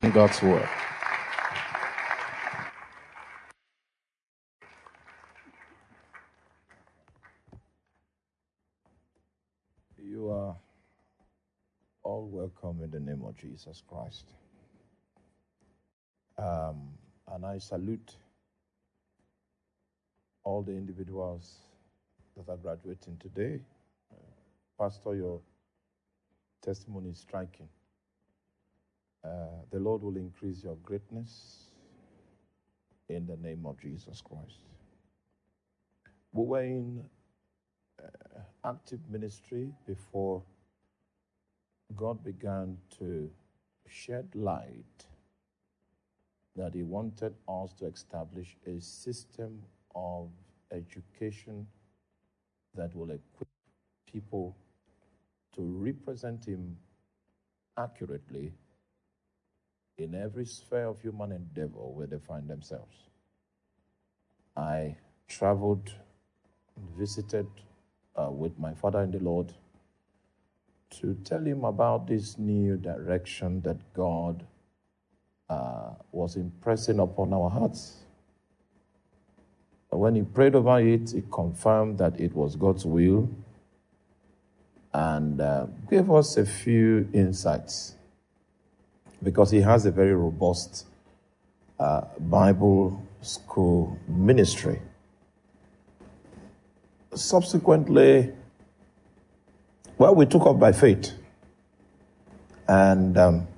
God's word. You are all welcome in the name of Jesus Christ. And I salute all the individuals that are graduating today. Pastor, your testimony is striking. The Lord will increase your greatness in the name of Jesus Christ. We were in active ministry before God began to shed light that He wanted us to establish a system of education that will equip people to represent Him accurately in every sphere of human endeavor where they find themselves. I traveled and visited with my father in the Lord to tell him about this new direction that God was impressing upon our hearts. When he prayed over it, he confirmed that it was God's will and gave us a few insights, because he has a very robust Bible school ministry. Subsequently, we took off by faith. And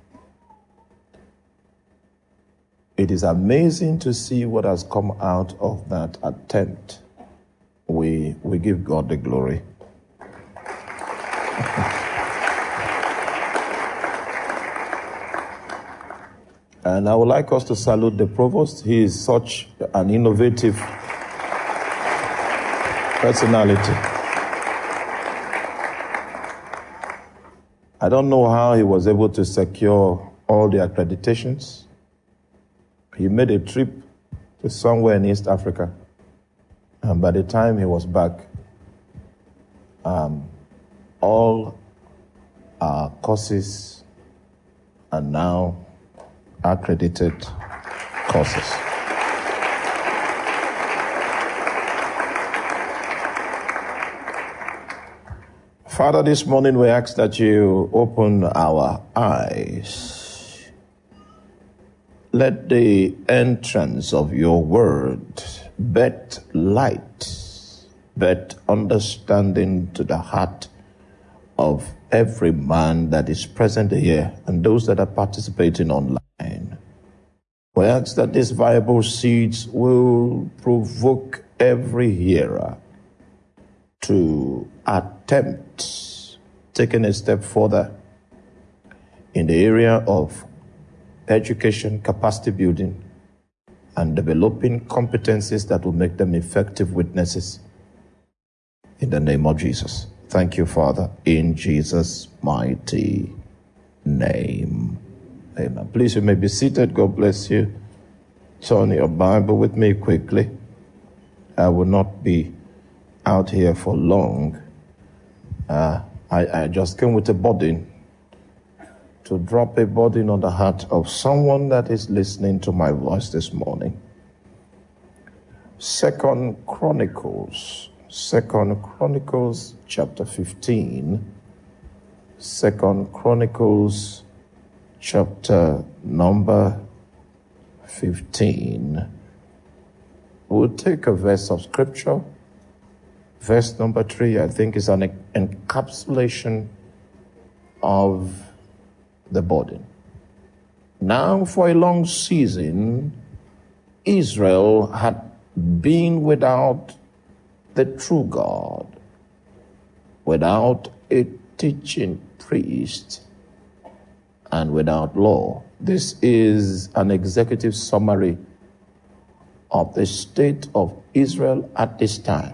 it is amazing to see what has come out of that attempt. We give God the glory. And I would like us to salute the provost. He is such an innovative personality. I don't know how he was able to secure all the accreditations. He made a trip to somewhere in East Africa. And by the time he was back, all our courses are now accredited courses. Father, this morning we ask that you open our eyes. Let the entrance of your word bet light, bet understanding to the heart of every man that is present here and those that are participating online. We ask that these viable seeds will provoke every hearer to attempt taking a step further in the area of education, capacity building, and developing competencies that will make them effective witnesses in the name of Jesus. Thank you, Father, in Jesus' mighty name. Amen. Please, you may be seated. God bless you. Turn your Bible with me quickly. I will not be out here for long. I just came with a burden to drop a burden on the heart of someone that is listening to my voice this morning. Second Chronicles chapter 15. Second Chronicles chapter number 15. We'll take a verse of scripture. Verse number 3, I think, is an encapsulation of the burden. Now, for a long season, Israel had been without the true God, without a teaching priest, and without law. This is an executive summary of the state of Israel at this time.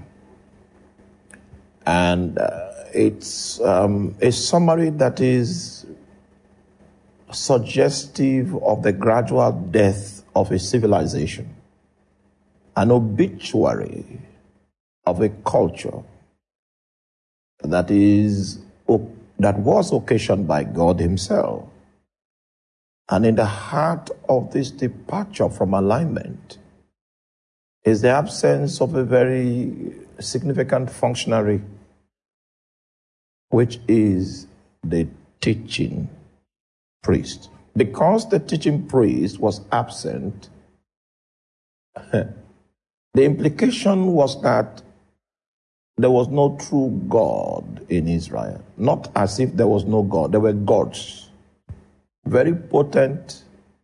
And it's a summary that is suggestive of the gradual death of a civilization, an obituary of a culture that was occasioned by God himself. And in the heart of this departure from alignment is the absence of a very significant functionary, which is the teaching priest. Because the teaching priest was absent, the implication was that there was no true God in Israel. Not as if there was no God. There were gods. Very potent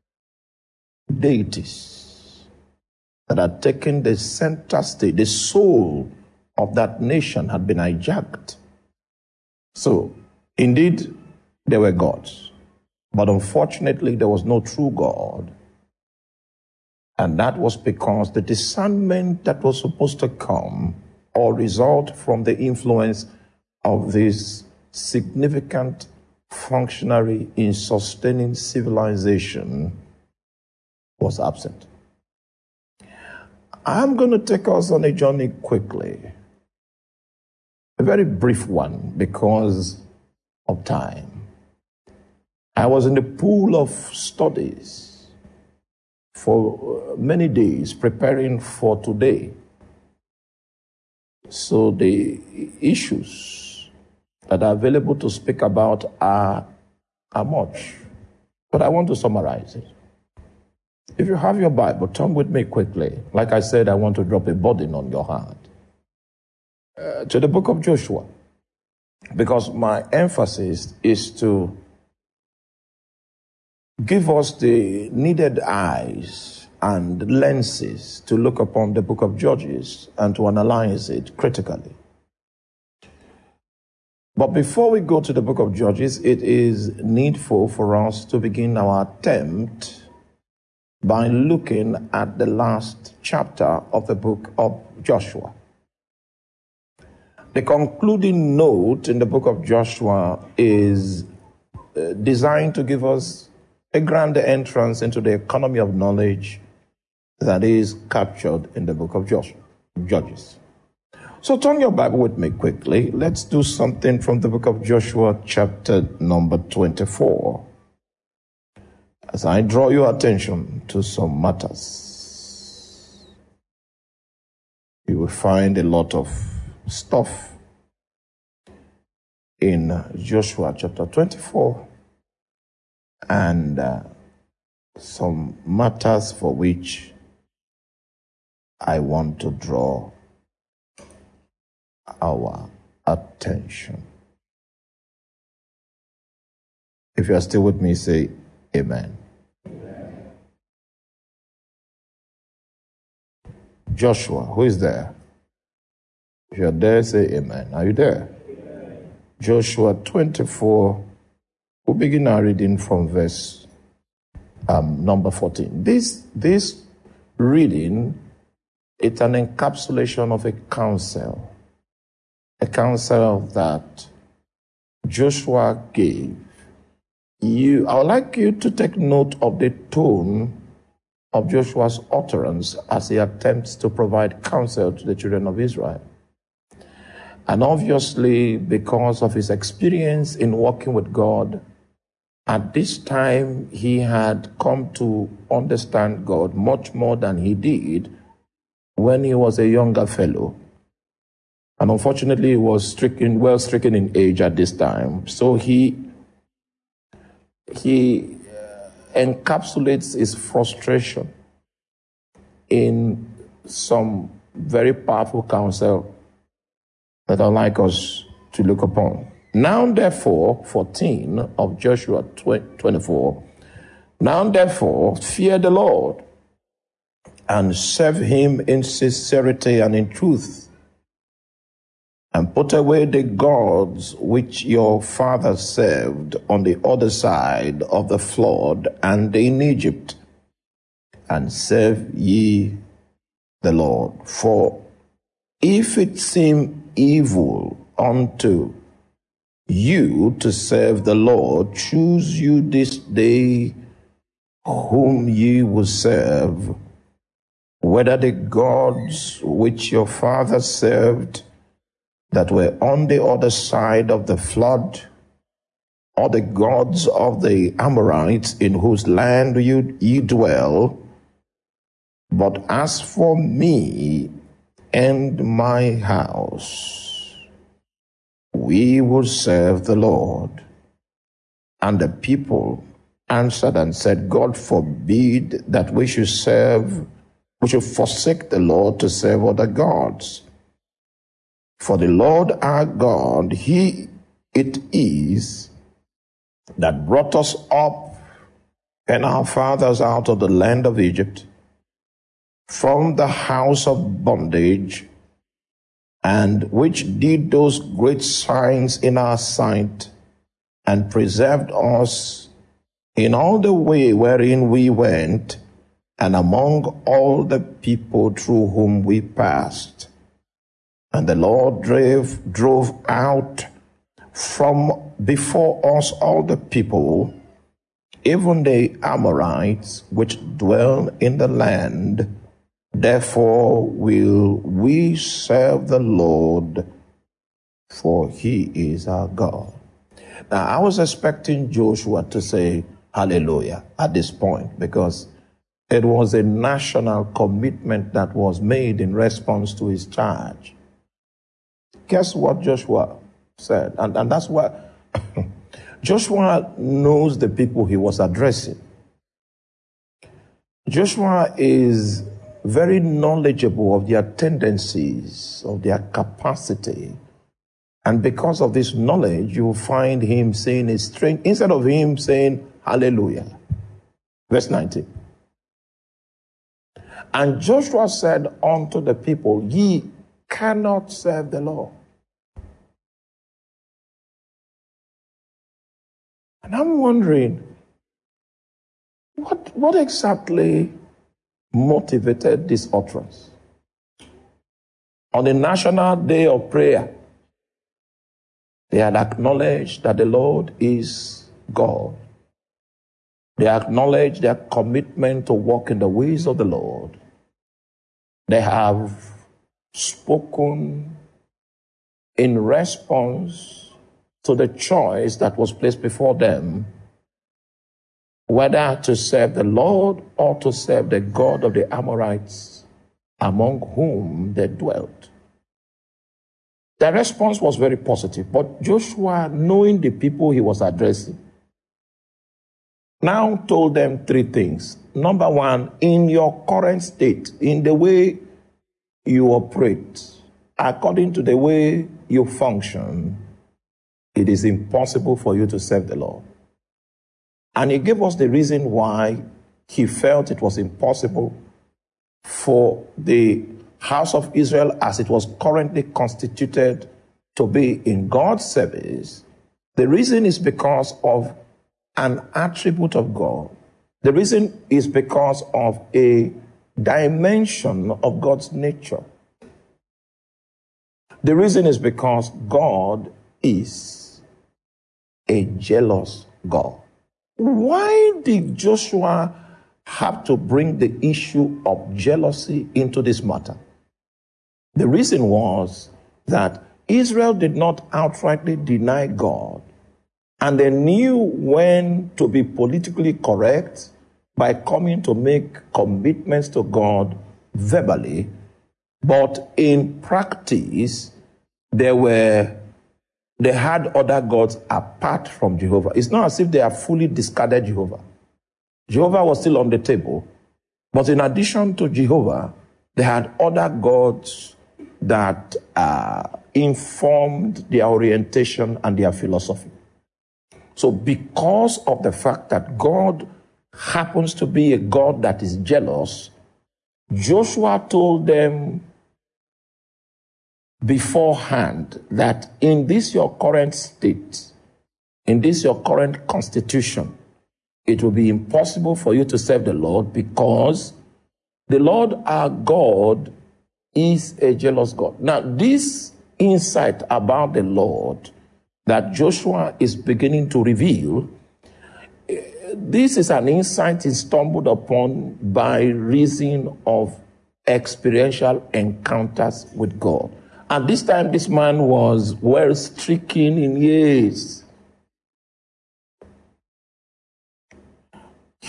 deities that had taken the center stage. The soul of that nation had been hijacked. So, indeed, there were gods. But unfortunately, there was no true God. And that was because the discernment that was supposed to come or result from the influence of this significant functionary in sustaining civilization was absent. I'm going to take us on a journey quickly. A very brief one because of time. I was in the pool of studies for many days preparing for today. So the issues that are available to speak about are much. But I want to summarize it. If you have your Bible, turn with me quickly. Like I said, I want to drop a burden on your heart. To the book of Joshua. Because my emphasis is to give us the needed eyes and lenses to look upon the book of Judges and to analyze it critically. But before we go to the book of Judges, it is needful for us to begin our attempt by looking at the last chapter of the book of Joshua. The concluding note in the book of Joshua is designed to give us a grand entrance into the economy of knowledge that is captured in the book of Judges. So turn your Bible with me quickly. Let's do something from the book of Joshua, chapter number 24. As I draw your attention to some matters, you will find a lot of stuff in Joshua chapter 24 and some matters for which I want to draw our attention. If you are still with me, say amen. Amen. Joshua, who is there? If you are there, say amen. Are you there? Amen. Joshua 24. We'll begin our reading from verse number 14. This reading, it's an encapsulation of a counsel that Joshua gave. I would like you to take note of the tone of Joshua's utterance as he attempts to provide counsel to the children of Israel. And obviously, because of his experience in working with God, at this time he had come to understand God much more than he did when he was a younger fellow. And unfortunately, he was well stricken in age at this time. So he encapsulates his frustration in some very powerful counsel that I'd like us to look upon. Now, therefore, 14 of Joshua 24, now, therefore, fear the Lord and serve him in sincerity and in truth, and put away the gods which your fathers served on the other side of the flood and in Egypt, and serve ye the Lord. For if it seem evil unto you to serve the Lord, choose you this day whom ye will serve, whether the gods which your fathers served that were on the other side of the flood, or the gods of the Amorites in whose land ye dwell. But as for me and my house, we will serve the Lord. And the people answered and said, God forbid that we should forsake the Lord to serve other gods. For the Lord our God, He it is that brought us up and our fathers out of the land of Egypt, from the house of bondage, and which did those great signs in our sight, and preserved us in all the way wherein we went, and among all the people through whom we passed. And the Lord drove out from before us all the people, even the Amorites which dwell in the land. Therefore will we serve the Lord, for He is our God. Now, I was expecting Joshua to say hallelujah at this point, because it was a national commitment that was made in response to his charge. Guess what Joshua said? And that's why Joshua knows the people he was addressing. Joshua is very knowledgeable of their tendencies, of their capacity. And because of this knowledge, you will find him saying a strange, instead of him saying hallelujah. Verse 19. And Joshua said unto the people, ye cannot serve the Lord. And I'm wondering, what exactly motivated this utterance? On the National Day of Prayer, they had acknowledged that the Lord is God. They acknowledged their commitment to walk in the ways of the Lord. They have spoken in response to the choice that was placed before them, whether to serve the Lord or to serve the God of the Amorites among whom they dwelt. Their response was very positive, but Joshua, knowing the people he was addressing, now told them three things. Number one, in your current state, in the way you operate, according to the way you function, it is impossible for you to serve the Lord. And he gave us the reason why he felt it was impossible for the house of Israel, as it was currently constituted, to be in God's service. The reason is because of an attribute of God. The reason is because of a dimension of God's nature. The reason is because God is a jealous God. Why did Joshua have to bring the issue of jealousy into this matter? The reason was that Israel did not outrightly deny God, and they knew when to be politically correct by coming to make commitments to God verbally, but in practice, they had other gods apart from Jehovah. It's not as if they have fully discarded Jehovah. Jehovah was still on the table, but in addition to Jehovah, they had other gods that informed their orientation and their philosophy. So because of the fact that God happens to be a God that is jealous, Joshua told them beforehand that in this your current state, in this your current constitution, it will be impossible for you to serve the Lord, because the Lord our God is a jealous God. Now, this insight about the Lord that Joshua is beginning to reveal, this is an insight he stumbled upon by reason of experiential encounters with God. And this time, this man was well stricken in years.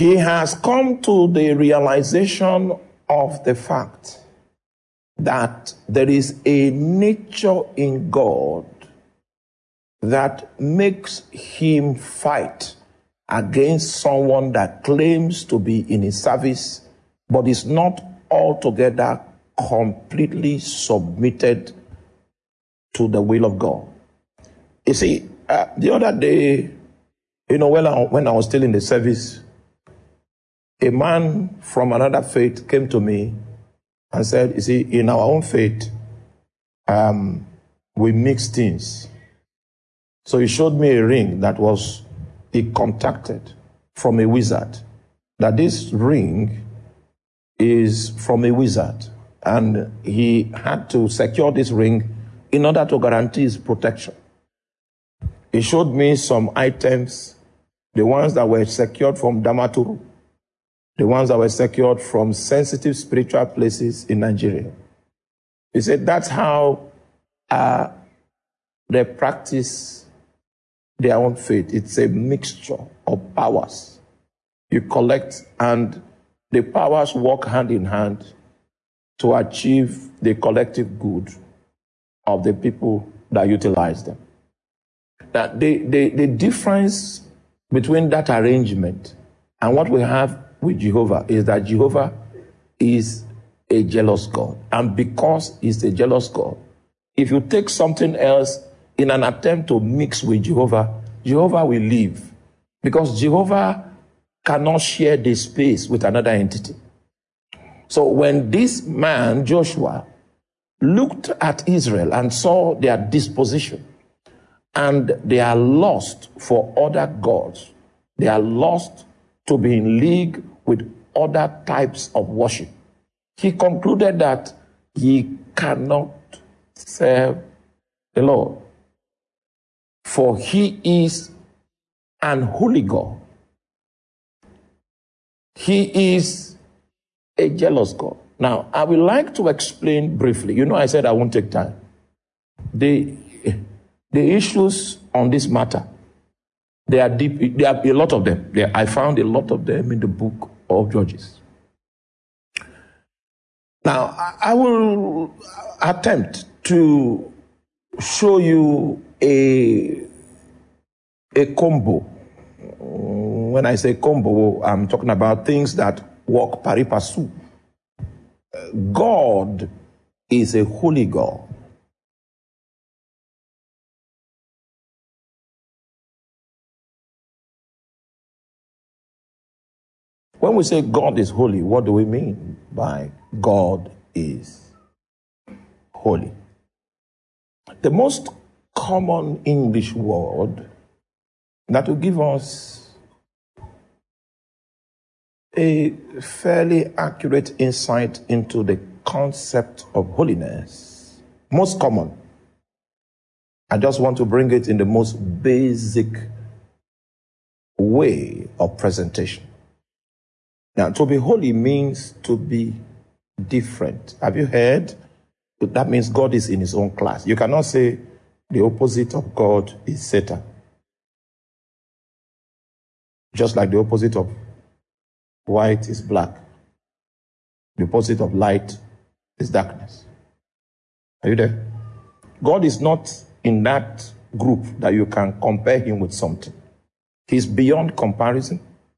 he has come to the realization of the fact that there is a nature in God that makes him fight against someone that claims to be in his service, but is not altogether completely submitted to the will of God. You see, the other day, when I was still in the service, a man from another faith came to me and said, you see, in our own faith, we mix things. So he showed me a ring that he contacted from a wizard, that this ring is from a wizard, and he had to secure this ring in order to guarantee his protection. He showed me some items, the ones that were secured from Damaturu, the ones that were secured from sensitive spiritual places in Nigeria. He said that's how they practice their own faith. It's a mixture of powers. You collect, and the powers work hand in hand to achieve the collective good of the people that utilize them. That the difference between that arrangement and what we have with Jehovah is that Jehovah is a jealous God. And because he's a jealous God, if you take something else in an attempt to mix with Jehovah, Jehovah will leave. Because Jehovah cannot share the space with another entity. So when this man, Joshua, looked at Israel and saw their disposition, and they are lost for other gods, they are lost to be in league with other types of worship, he concluded that he cannot serve the Lord. For he is an holy God. He is a jealous God. Now, I would like to explain briefly. I said I won't take time. The issues on this matter, they are deep. There are a lot of them. I found a lot of them in the book of Judges. Now, I will attempt to show you a combo. When I say combo, I'm talking about things that work pari passu. God is a holy God. When we say God is holy, what do we mean by God is holy? The most common English word that will give us a fairly accurate insight into the concept of holiness, most common. I just want to bring it in the most basic way of presentation. Now, to be holy means to be different. Have you heard? That means God is in his own class. You cannot say the opposite of God is Satan. Just like the opposite of white is black. The opposite of light is darkness. Are you there? God is not in that group that you can compare him with something. He's beyond comparison.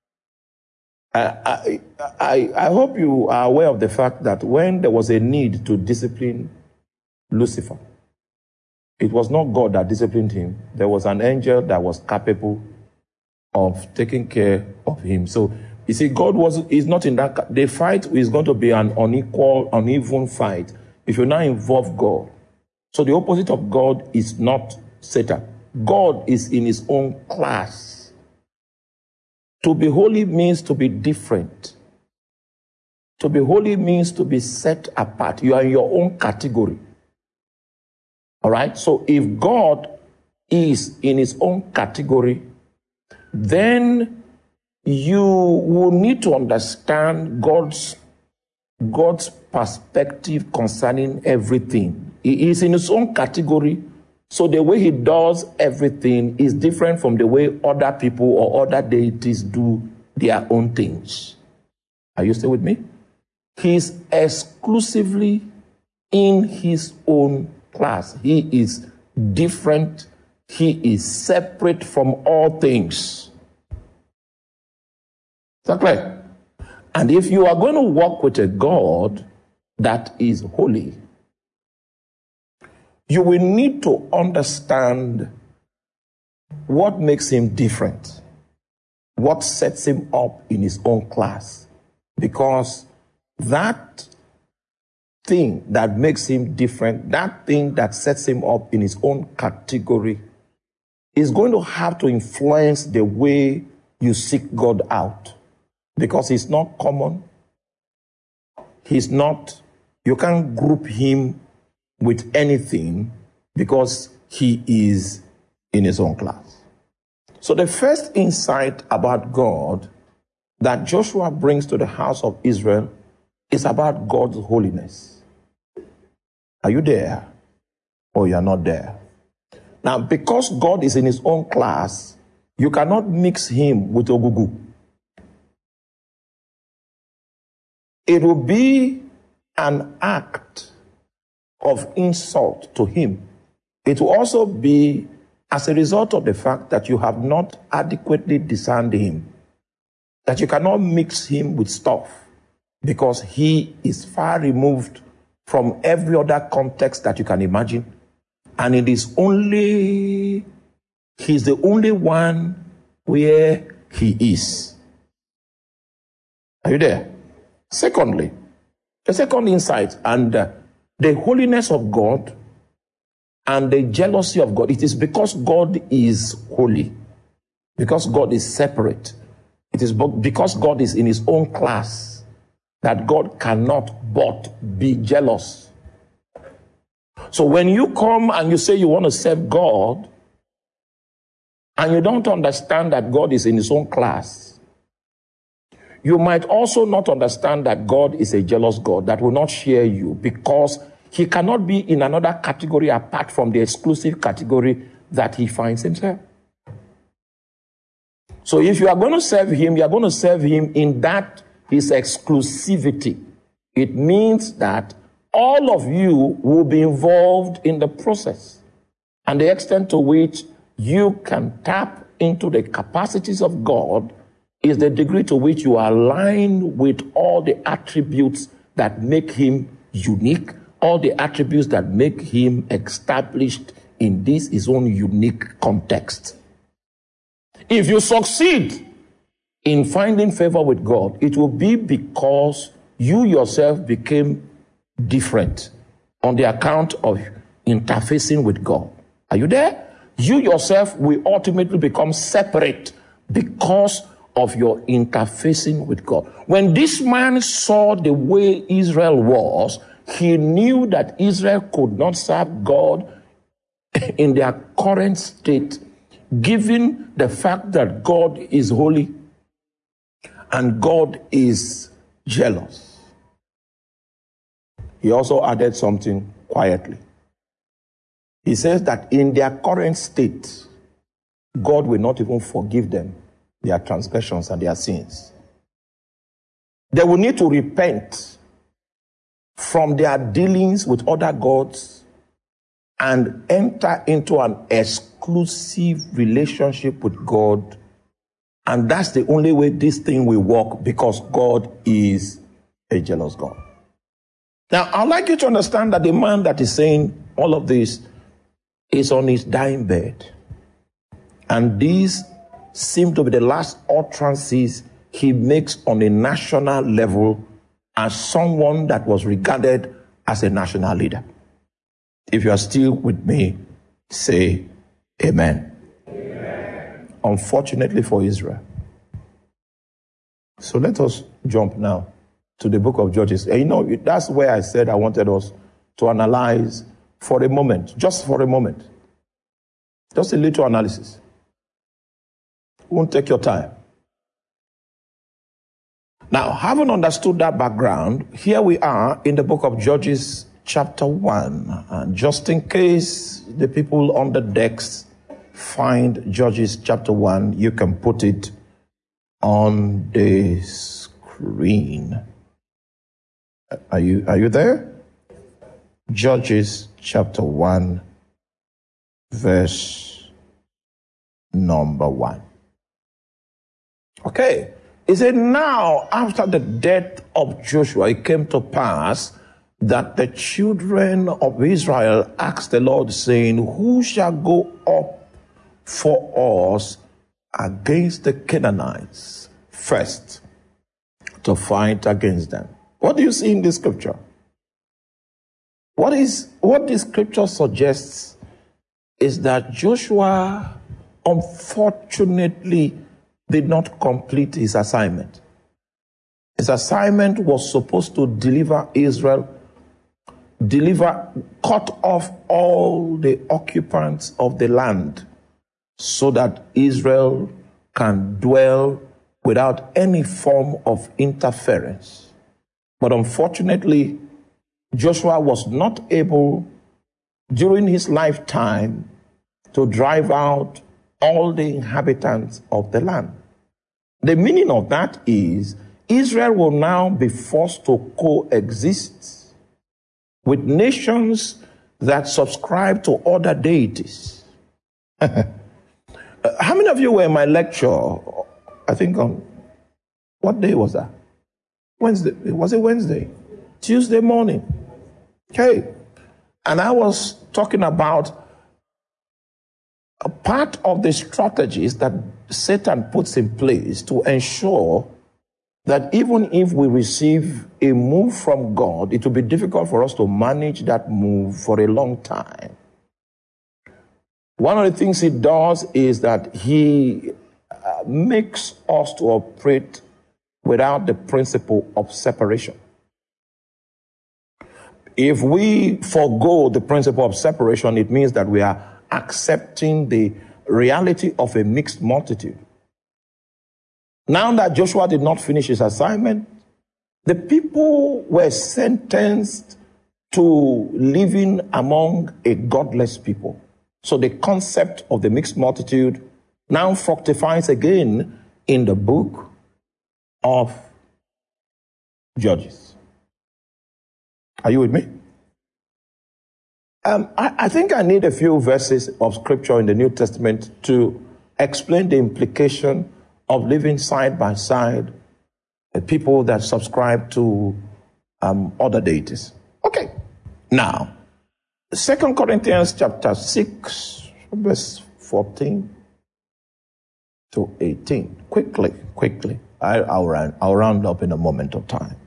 I hope you are aware of the fact that when there was a need to discipline Lucifer, it was not God that disciplined him. There was an angel that was capable of taking care of him. So, you see, God is not in that. The fight is going to be an unequal, uneven fight if you now involve God. So the opposite of God is not Satan. God is in his own class. To be holy means to be different. To be holy means to be set apart. You are in your own category. All right? So if God is in his own category, then you will need to understand God's perspective concerning everything. He is in his own category. So the way he does everything is different from the way other people or other deities do their own things. Are you still with me? He's exclusively in his own class. He is different. He is separate from all things. Is that clear? And if you are going to walk with a God that is holy, you will need to understand what makes him different, what sets him up in his own class. Because that thing that makes him different, that thing that sets him up in his own category, is going to have to influence the way you seek God out. Because he's not common. You can't group him with anything because he is in his own class. So the first insight about God that Joshua brings to the house of Israel is about God's holiness. Are you there? Or you are not there? Now, because God is in his own class, you cannot mix him with Ogugu. It will be an act of insult to him. It will also be as a result of the fact that you have not adequately discerned him, that you cannot mix him with stuff, because he is far removed from every other context that you can imagine. And he's the only one where he is. Are you there? Secondly, the second insight, and the holiness of God and the jealousy of God, it is because God is holy, because God is separate. It is because God is in his own class that God cannot but be jealous. So when you come and you say you want to serve God, and you don't understand that God is in his own class, you might also not understand that God is a jealous God that will not share you, because he cannot be in another category apart from the exclusive category that he finds himself. So if you are going to serve him, you are going to serve him in that his exclusivity. It means that all of you will be involved in the process, and the extent to which you can tap into the capacities of God is the degree to which you align with all the attributes that make him unique, all the attributes that make him established in this his own unique context. If you succeed in finding favor with God, it will be because you yourself became different on the account of interfacing with God. Are you there? You yourself will ultimately become separate because of your interfacing with God. When this man saw the way Israel was, he knew that Israel could not serve God in their current state, given the fact that God is holy and God is jealous. He also added something quietly. He says that in their current state, God will not even forgive them their transgressions and their sins. They will need to repent from their dealings with other gods and enter into an exclusive relationship with God. And that's the only way this thing will work, because God is a jealous God. Now, I'd like you to understand that the man that is saying all of this is on his dying bed. And these seem to be the last utterances he makes on a national level as someone that was regarded as a national leader. If you are still with me, say amen. Amen. Unfortunately for Israel. So let us jump now to the book of Judges. And you know, that's where I said I wanted us to analyze for a moment, just for a moment. Just a little analysis. Won't take your time. Now, having understood that background, here we are in the book of Judges chapter 1. And just in case the people on the decks find Judges chapter 1, you can put it on the screen. Are you there? Judges chapter 1, verse number 1. Okay. He said, now after the death of Joshua, it came to pass that the children of Israel asked the Lord, saying, who shall go up for us against the Canaanites first to fight against them? What do you see in this scripture? What the scripture suggests is that Joshua unfortunately did not complete his assignment. His assignment was supposed to deliver Israel, cut off all the occupants of the land so that Israel can dwell without any form of interference. But unfortunately, Joshua was not able during his lifetime to drive out all the inhabitants of the land. The meaning of that is Israel will now be forced to coexist with nations that subscribe to other deities. How many of you were in my lecture? I think on what day was that? Wednesday. Was it Wednesday? Tuesday morning. Okay. And I was talking about a part of the strategies that Satan puts in place to ensure that even if we receive a move from God, it will be difficult for us to manage that move for a long time. One of the things he does is that he makes us to operate without the principle of separation. If we forego the principle of separation, it means that we are accepting the reality of a mixed multitude. Now that Joshua did not finish his assignment, the people were sentenced to living among a godless people. So the concept of the mixed multitude now fructifies again in the book of Judges. Are you with me? I think I need a few verses of scripture in the New Testament to explain the implication of living side by side with people that subscribe to other deities. Okay. Now, 2 Corinthians chapter 6, verse 14 to 18. Quickly. I'll round up in a moment of time.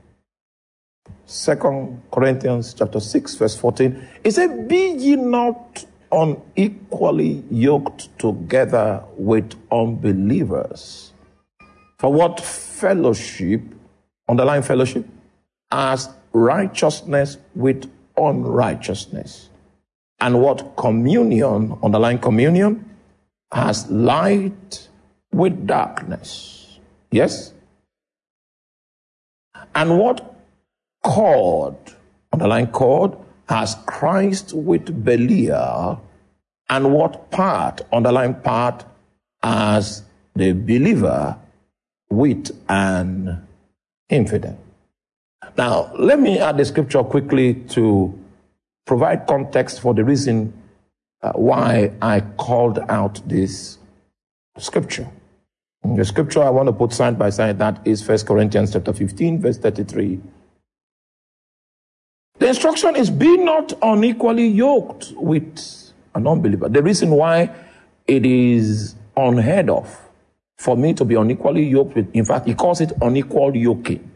2 Corinthians chapter 6, verse 14. It said, be ye not unequally yoked together with unbelievers. For what fellowship, underline fellowship, as righteousness with unrighteousness? And what communion, underline communion, as light with darkness? Yes? And what cord, underline cord, has Christ with Belial? And what part, underline part, as the believer with an infidel? Now, let me add the scripture quickly to provide context for the reason why I called out this scripture. The scripture I want to put side by side, that is 1 Corinthians chapter 15, verse 33. The instruction is, be not unequally yoked with an unbeliever. The reason why it is unheard of for me to be unequally yoked with, in fact, he calls it unequal yoking.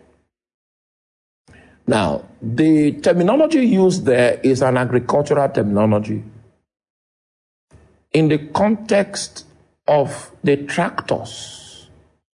Now, the terminology used there is an agricultural terminology in the context of the tractors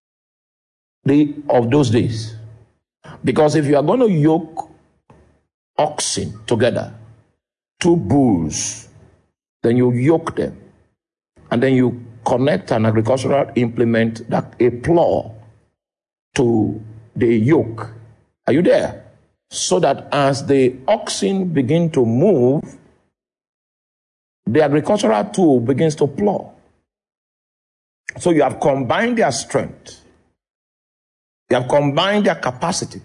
of those days. Because if you are going to yoke oxen together, two bulls, then you yoke them, and then you connect an agricultural implement, like a plow, to the yoke. Are you there? So that as the oxen begin to move, the agricultural tool begins to plow. So you have combined their strength. They have combined their capacity.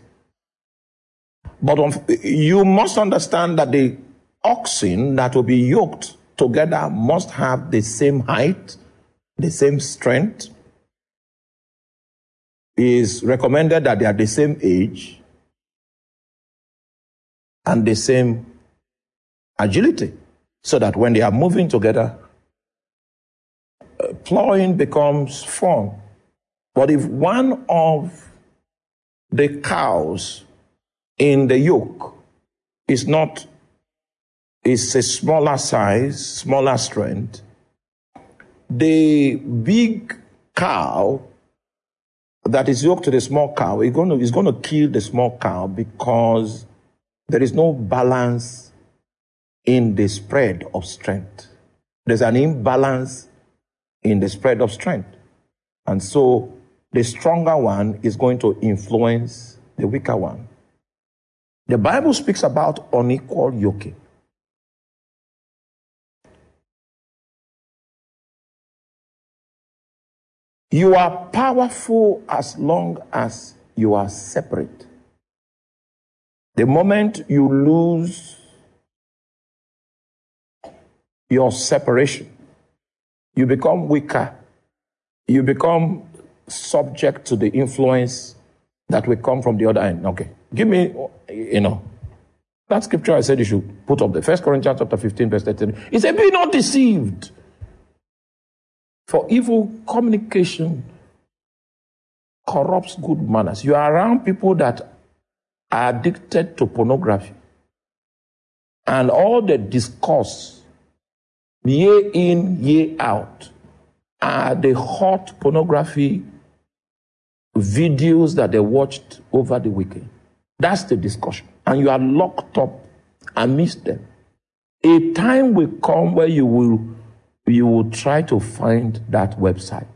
But you must understand that the oxen that will be yoked together must have the same height, the same strength. It is recommended that they are the same age and the same agility, so that when they are moving together, plowing becomes fun. But if one of the cows in the yoke is a smaller size, smaller strength, the big cow that is yoked to the small cow is going to kill the small cow, because there is no balance in the spread of strength. There's an imbalance in the spread of strength. And so the stronger one is going to influence the weaker one. The Bible speaks about unequal yoking. You are powerful as long as you are separate. The moment you lose your separation, you become weaker. You become subject to the influence that will come from the other end. Okay, give me, that scripture I said you should put up there. 1 Corinthians chapter 15, verse 13. It said, be not deceived. For evil communication corrupts good manners. You are around people that are addicted to pornography, and all the discourse, year in, year out, are the hot pornography videos that they watched over the weekend. That's the discussion. And you are locked up amidst them. A time will come where you will try to find that website,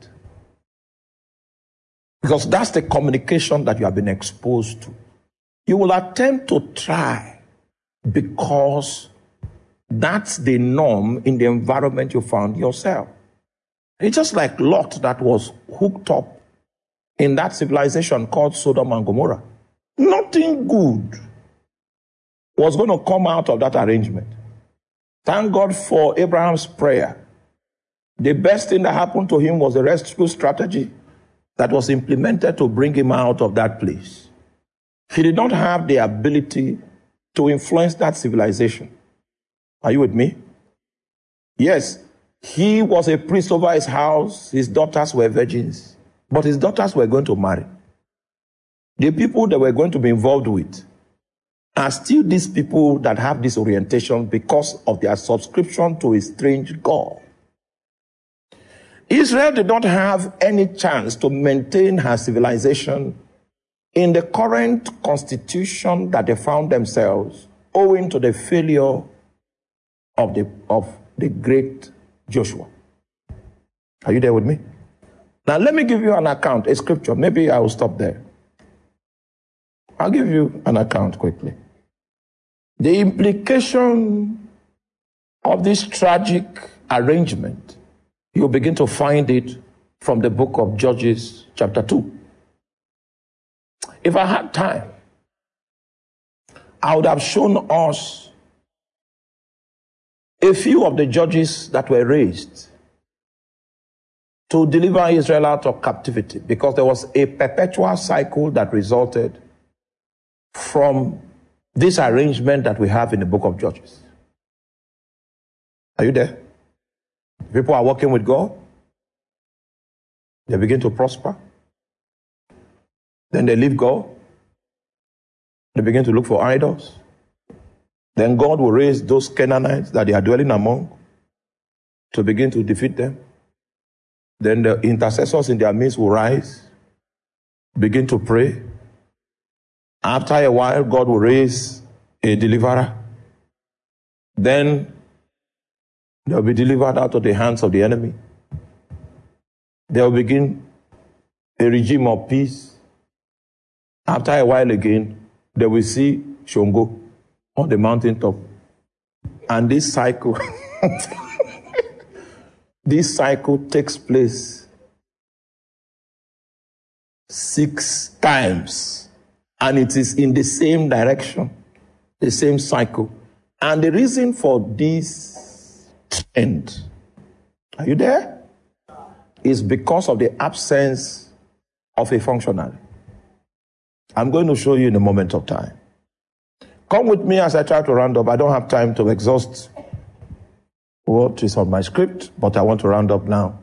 because that's the communication that you have been exposed to. You will attempt to try, because that's the norm in the environment you found yourself. It's just like Lot that was hooked up in that civilization called Sodom and Gomorrah. Nothing good was going to come out of that arrangement. Thank God for Abraham's prayer. The best thing that happened to him was the rescue strategy that was implemented to bring him out of that place. He did not have the ability to influence that civilization. Are you with me? Yes, he was a priest over his house. His daughters were virgins, but his daughters were going to marry. The people that were going to be involved with are still these people that have this orientation because of their subscription to a strange God. Israel did not have any chance to maintain her civilization in the current constitution that they found themselves, owing to the failure of the great Joshua. Are you there with me? Now let me give you an account, a scripture. Maybe I will stop there. I'll give you an account quickly. The implication of this tragic arrangement, you'll begin to find it from the book of Judges, chapter 2. If I had time, I would have shown us a few of the judges that were raised to deliver Israel out of captivity, because there was a perpetual cycle that resulted from this arrangement that we have in the book of Judges. Are you there? People are working with God. They begin to prosper. Then they leave God. They begin to look for idols. Then God will raise those Canaanites that they are dwelling among to begin to defeat them. Then the intercessors in their midst will rise, begin to pray. After a while, God will raise a deliverer. Then they'll be delivered out of the hands of the enemy. They'll begin a regime of peace. After a while again, they will see Shongo on the mountaintop. And this cycle, this cycle takes place 6 times. And it is in the same direction, the same cycle. And the reason for this trend, are you there? Is because of the absence of a functionary. I'm going to show you in a moment of time. Come with me as I try to round up. I don't have time to exhaust what is on my script, but I want to round up now.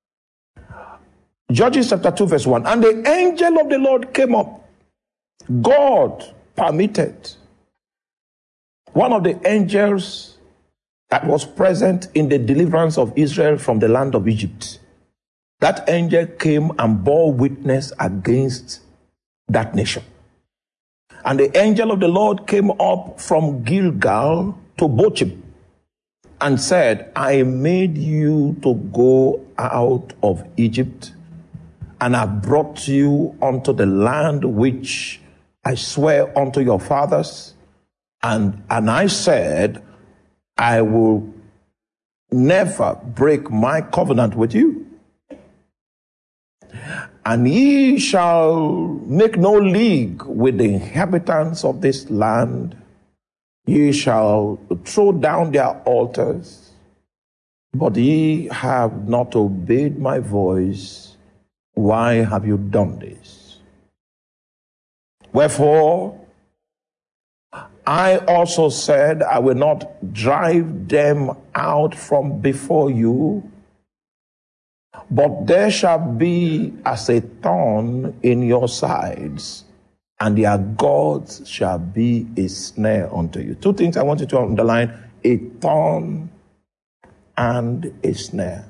Judges chapter 2 verse 1. And the angel of the Lord came up. God permitted one of the angels that was present in the deliverance of Israel from the land of Egypt. That angel came and bore witness against that nation. And the angel of the Lord came up from Gilgal to Bochim and said, I made you to go out of Egypt, and I brought you unto the land which I swear unto your fathers. And I said, I will never break my covenant with you. And ye shall make no league with the inhabitants of this land. Ye shall throw down their altars. But ye have not obeyed my voice. Why have you done this? Wherefore, I also said, I will not drive them out from before you, but there shall be as a thorn in your sides, and their gods shall be a snare unto you. 2 things I want you to underline: a thorn and a snare.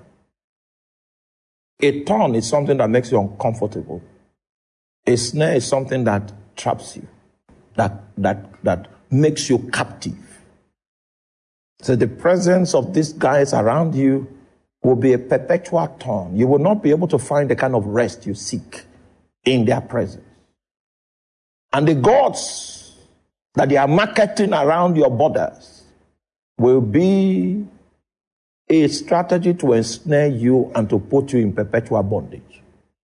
A thorn is something that makes you uncomfortable. A snare is something that traps you, that makes you captive. So the presence of these guys around you will be a perpetual thorn. You will not be able to find the kind of rest you seek in their presence. And the gods that they are marketing around your borders will be a strategy to ensnare you and to put you in perpetual bondage.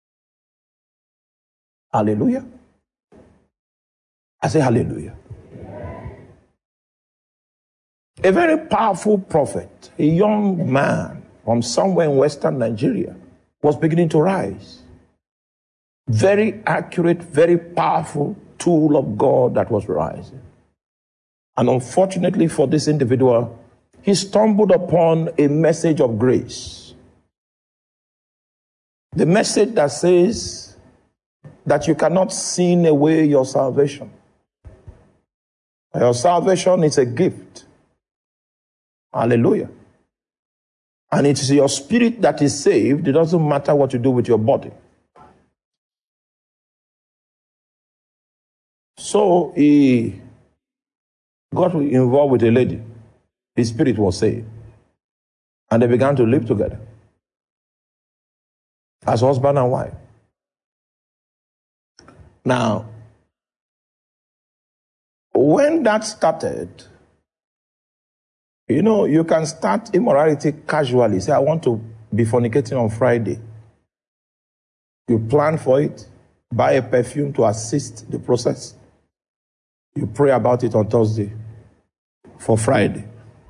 Hallelujah. I say hallelujah. A very powerful prophet, a young man from somewhere in Western Nigeria, was beginning to rise. Very accurate, very powerful tool of God that was rising. And unfortunately for this individual, he stumbled upon a message of grace. The message that says that you cannot sin away your salvation. Your salvation is a gift. Hallelujah. And it is your spirit that is saved. It doesn't matter what you do with your body. So he got involved with a lady. His spirit was saved. And they began to live together as husband and wife. Now, when that started, you can start immorality casually. Say, I want to be fornicating on Friday. You plan for it, buy a perfume to assist the process. You pray about it on Thursday for Friday.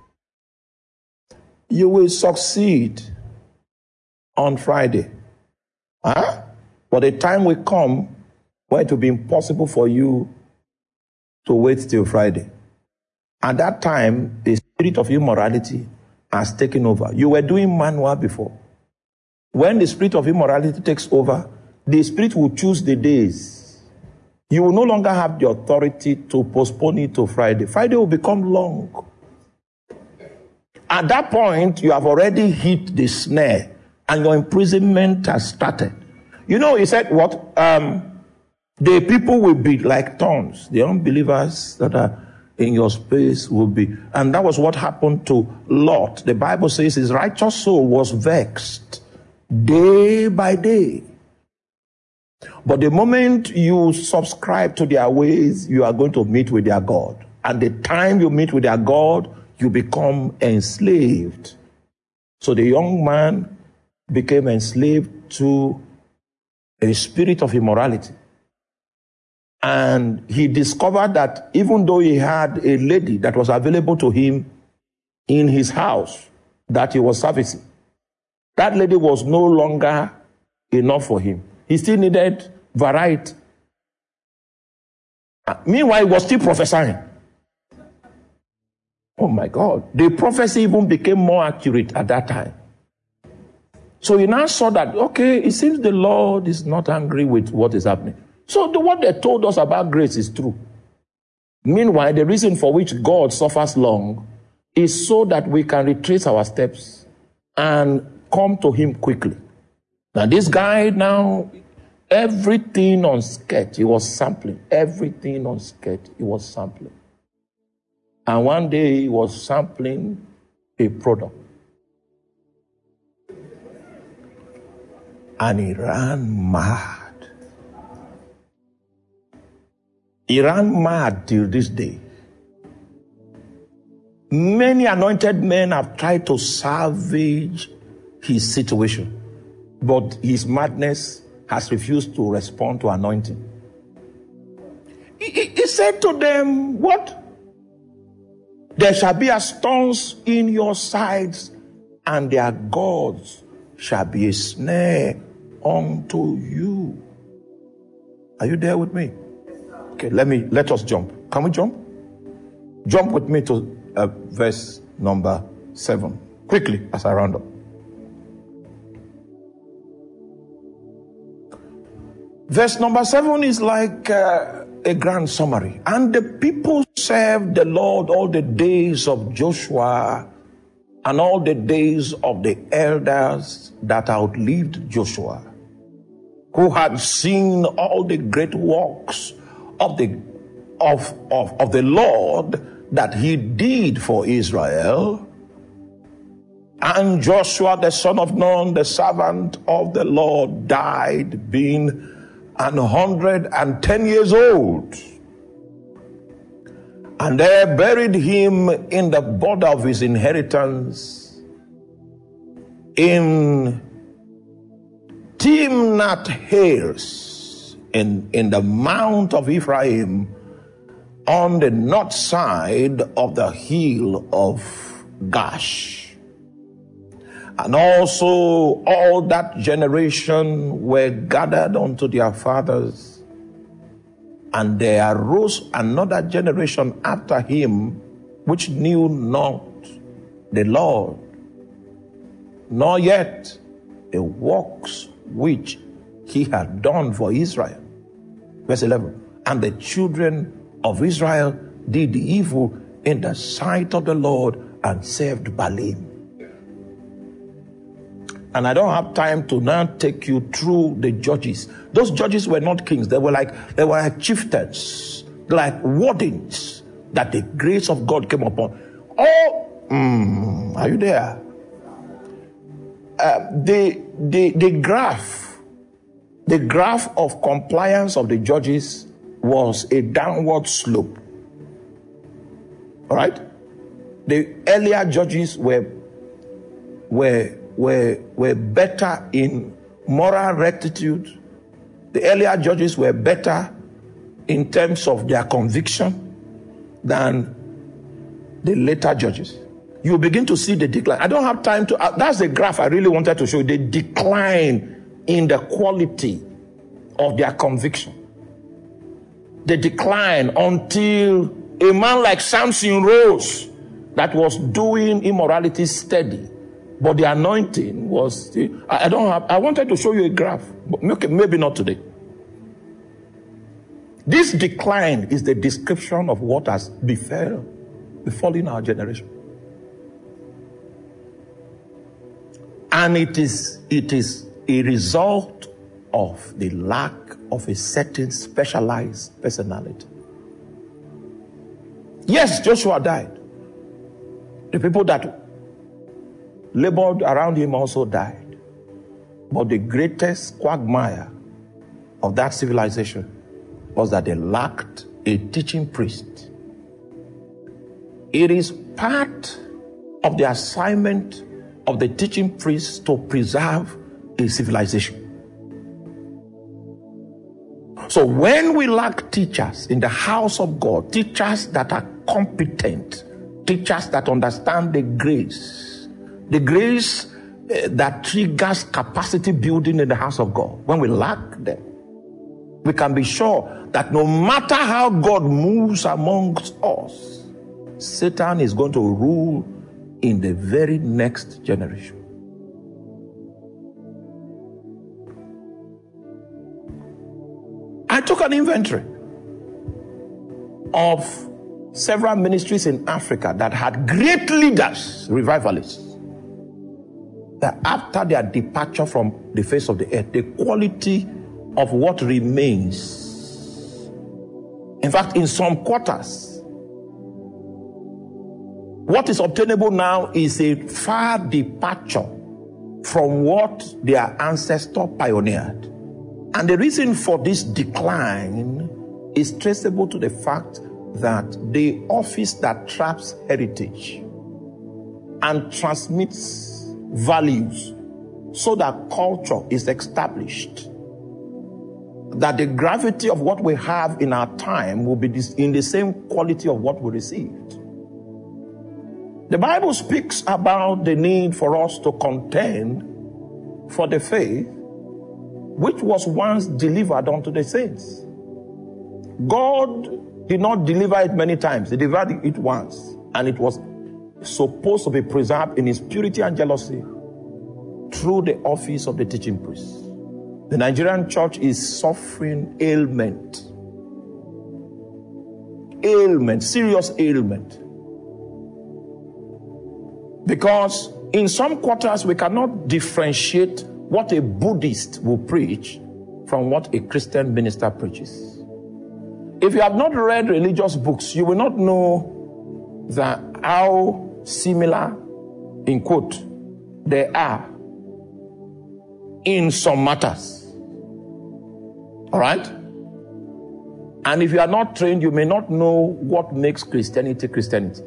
You will succeed on Friday. But the time will come when it will be impossible for you to wait till Friday. At that time, the spirit of immorality has taken over. You were doing manual before. When the spirit of immorality takes over, the spirit will choose the days. You will no longer have the authority to postpone it to Friday. Friday will become long. At that point, you have already hit the snare and your imprisonment has started. He said what? The people will be like thorns. The unbelievers that are in your space will be. And that was what happened to Lot. The Bible says his righteous soul was vexed day by day. But the moment you subscribe to their ways, you are going to meet with their God. And the time you meet with their God, you become enslaved. So the young man became enslaved to a spirit of immorality. And he discovered that even though he had a lady that was available to him in his house that he was servicing, that lady was no longer enough for him. He still needed variety. Meanwhile, he was still prophesying. Oh my God. The prophecy even became more accurate at that time. So he now saw that, okay, it seems the Lord is not angry with what is happening. So what they told us about grace is true. Meanwhile, the reason for which God suffers long is so that we can retrace our steps and come to him quickly. Now this guy now, everything on sketch, he was sampling. Everything on sketch, he was sampling. And one day he was sampling a product. And he ran mad. He ran mad till this day. Many anointed men have tried to salvage his situation, but his madness has refused to respond to anointing. He said to them, what? There shall be a stones in your sides, and their gods shall be a snare unto you. Are you there with me? Okay, let us jump. Can we jump? Jump with me to verse number 7. Quickly, as I round up. Verse number 7 is like a grand summary. And the people served the Lord all the days of Joshua and all the days of the elders that outlived Joshua, who had seen all the great works of the Lord that he did for Israel. And Joshua the son of Nun, the servant of the Lord, died being 110 years old. And they buried him in the border of his inheritance in Timnath Heres, in the mount of Ephraim, on the north side of the hill of Gash. And also all that generation were gathered unto their fathers, and there arose another generation after him, which knew not the Lord, nor yet the works which he had done for Israel. Verse 11. And the children of Israel did evil in the sight of the Lord and served Baalim. And I don't have time to now take you through the judges. Those judges were not kings. They were like chieftains, like wardens that the grace of God came upon. Are you there? The graph of compliance of the judges was a downward slope. All right? The earlier judges were better in moral rectitude. The earlier judges were better in terms of their conviction than the later judges. You begin to see the decline. I don't have time to, that's the graph I really wanted to show you, the decline in the quality of their conviction. The decline until a man like Samson rose that was doing immorality steady. But the anointing was, I wanted to show you a graph, but maybe not today. This decline is the description of what has befallen our generation. And it is a result of the lack of a certain specialized personality. Yes, Joshua died. The people that labored around him also died. But the greatest quagmire of that civilization was that they lacked a teaching priest. It is part of the assignment of the teaching priest to preserve a civilization. So when we lack teachers in the house of God, teachers that are competent, teachers that understand the grace that triggers capacity building in the house of God, when we lack them, we can be sure that no matter how God moves amongst us, Satan is going to rule in the very next generation. I took an inventory of several ministries in Africa that had great leaders, revivalists, that after their departure from the face of the earth, the quality of what remains, in fact, in some quarters, what is obtainable now is a far departure from what their ancestor pioneered. And the reason for this decline is traceable to the fact that the office that traps heritage and transmits values so that culture is established, that the gravity of what we have in our time will be in the same quality of what we received. The Bible speaks about the need for us to contend for the faith which was once delivered unto the saints. God did not deliver it many times. He delivered it once, and it was supposed to be preserved in its purity and jealousy through the office of the teaching priest. The Nigerian church is suffering ailment, serious ailment. Because in some quarters we cannot differentiate what a Buddhist will preach from what a Christian minister preaches. If you have not read religious books, you will not know that how similar, in quote, they are in some matters. All right? And if you are not trained, you may not know what makes Christianity Christianity.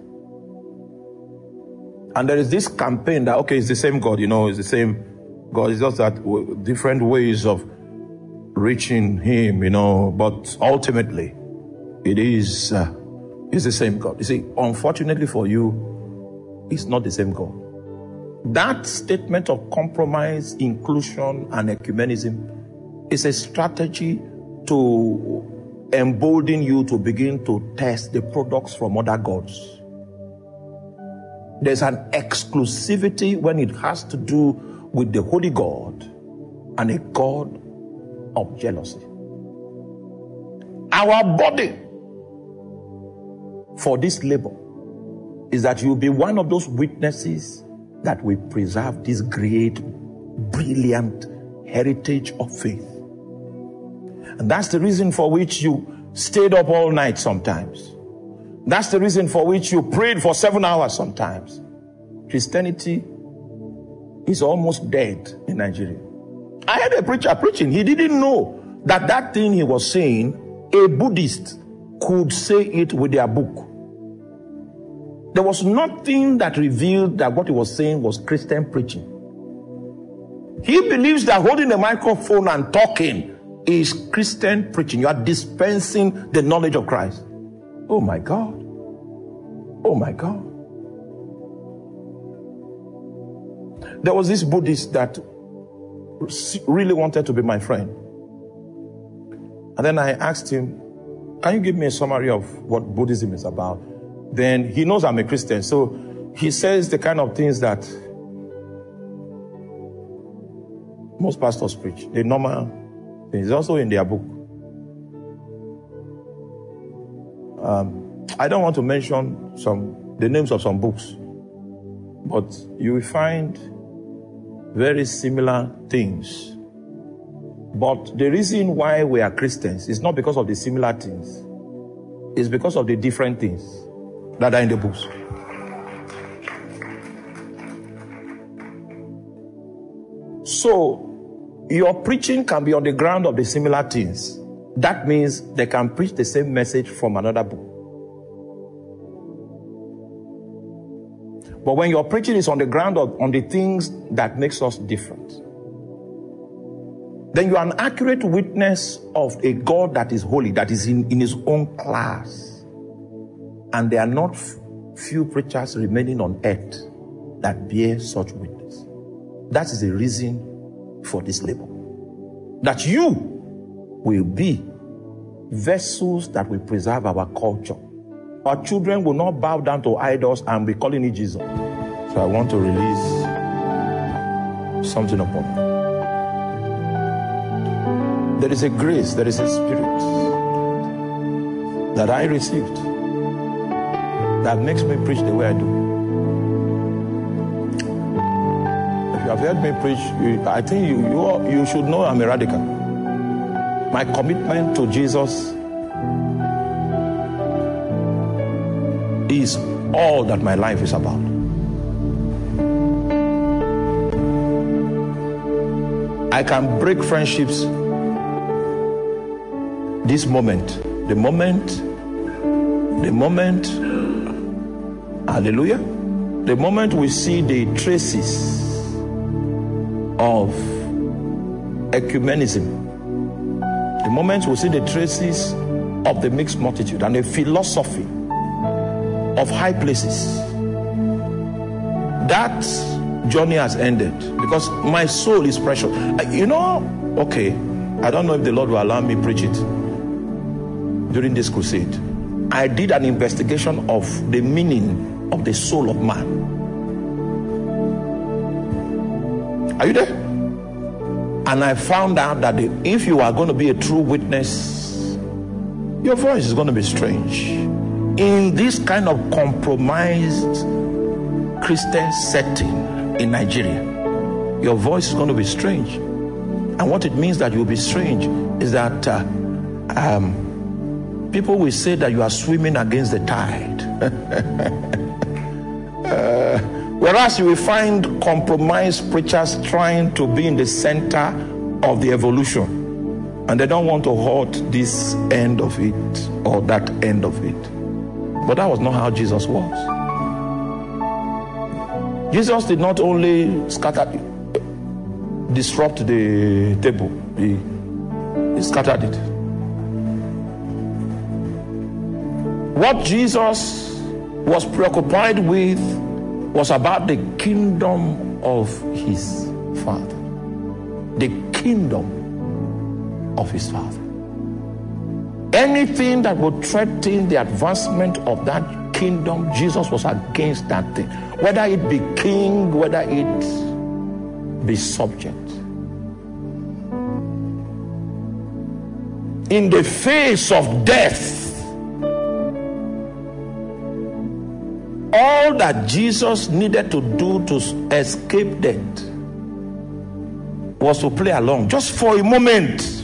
And there is this campaign that, okay, it's the same God, it's the same God. It's just that different ways of reaching Him, but ultimately, it is the same God. You see, unfortunately for you, it's not the same God. That statement of compromise, inclusion, and ecumenism is a strategy to embolden you to begin to test the products from other gods. There's an exclusivity when it has to do with the holy God and a God of jealousy. Our body for this labor is that you'll be one of those witnesses that will preserve this great, brilliant heritage of faith. And that's the reason for which you stayed up all night sometimes. That's the reason for which you prayed for 7 hours sometimes. Christianity is almost dead in Nigeria. I had a preacher preaching. He didn't know that thing he was saying, a Buddhist could say it with their book. There was nothing that revealed that what he was saying was Christian preaching. He believes that holding a microphone and talking is Christian preaching. You are dispensing the knowledge of Christ. Oh my God. Oh my God. There was this Buddhist that really wanted to be my friend. And then I asked him, can you give me a summary of what Buddhism is about? Then he knows I'm a Christian, so he says the kind of things that most pastors preach, the normal things. It's also in their book. I don't want to mention the names of some books, but you will find very similar things. But the reason why we are Christians is not because of the similar things. It's because of the different things that are in the books. So, your preaching can be on the ground of the similar things. That means they can preach the same message from another book. But when your preaching is on the ground on the things that makes us different, then you are an accurate witness of a God that is holy, that is in his own class. And there are not few preachers remaining on earth that bear such witness. That is the reason for this labor. That you will be vessels that will preserve our culture. Our children will not bow down to idols and be calling it Jesus. So I want to release something upon you. There is a grace, there is a spirit that I received that makes me preach the way I do. If you have heard me preach, I think you should know I'm a radical. My commitment to Jesus is all that my life is about. I can break friendships this moment, the moment, hallelujah, the moment we see the traces of ecumenism, the moment we see the traces of the mixed multitude and the philosophy of high places, that journey has ended, because my soul is precious. Okay, I don't know if the Lord will allow me preach it during this crusade. I did an investigation of the meaning of the soul of man. Are you there? And I found out that if you are going to be a true witness, your voice is going to be strange. In this kind of compromised Christian setting in Nigeria, your voice is going to be strange. And what it means that you'll be strange is that people will say that you are swimming against the tide. Whereas you will find compromised preachers trying to be in the center of the evolution, and they don't want to halt this end of it or that end of it. But that was not how Jesus was. Jesus did not only disrupt the table, he scattered it. What Jesus was preoccupied with was about the kingdom of his Father. The kingdom of his Father. Anything that would threaten the advancement of that kingdom, Jesus was against that thing. Whether it be king, whether it be subject. In the face of death, all that Jesus needed to do to escape death was to play along just for a moment.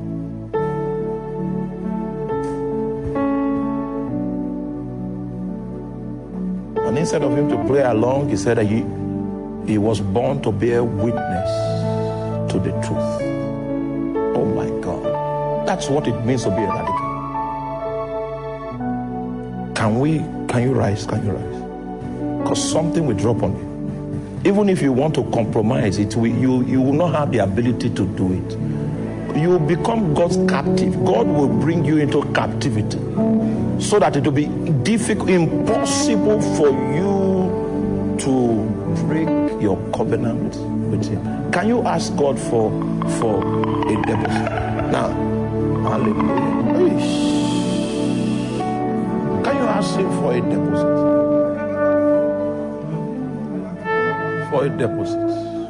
And instead of him to play along, he said that he was born to bear witness to the truth. Oh my God. That's what it means to be a radical. Can you rise? Can you rise? Because something will drop on you. Even if you want to compromise it, you will not have the ability to do it. You will become God's captive. God will bring you into captivity, so that it will be difficult, impossible for you to break your covenant with him. Can you ask God for a deposit? Now, hallelujah. Can you ask him for a deposit? For a deposit.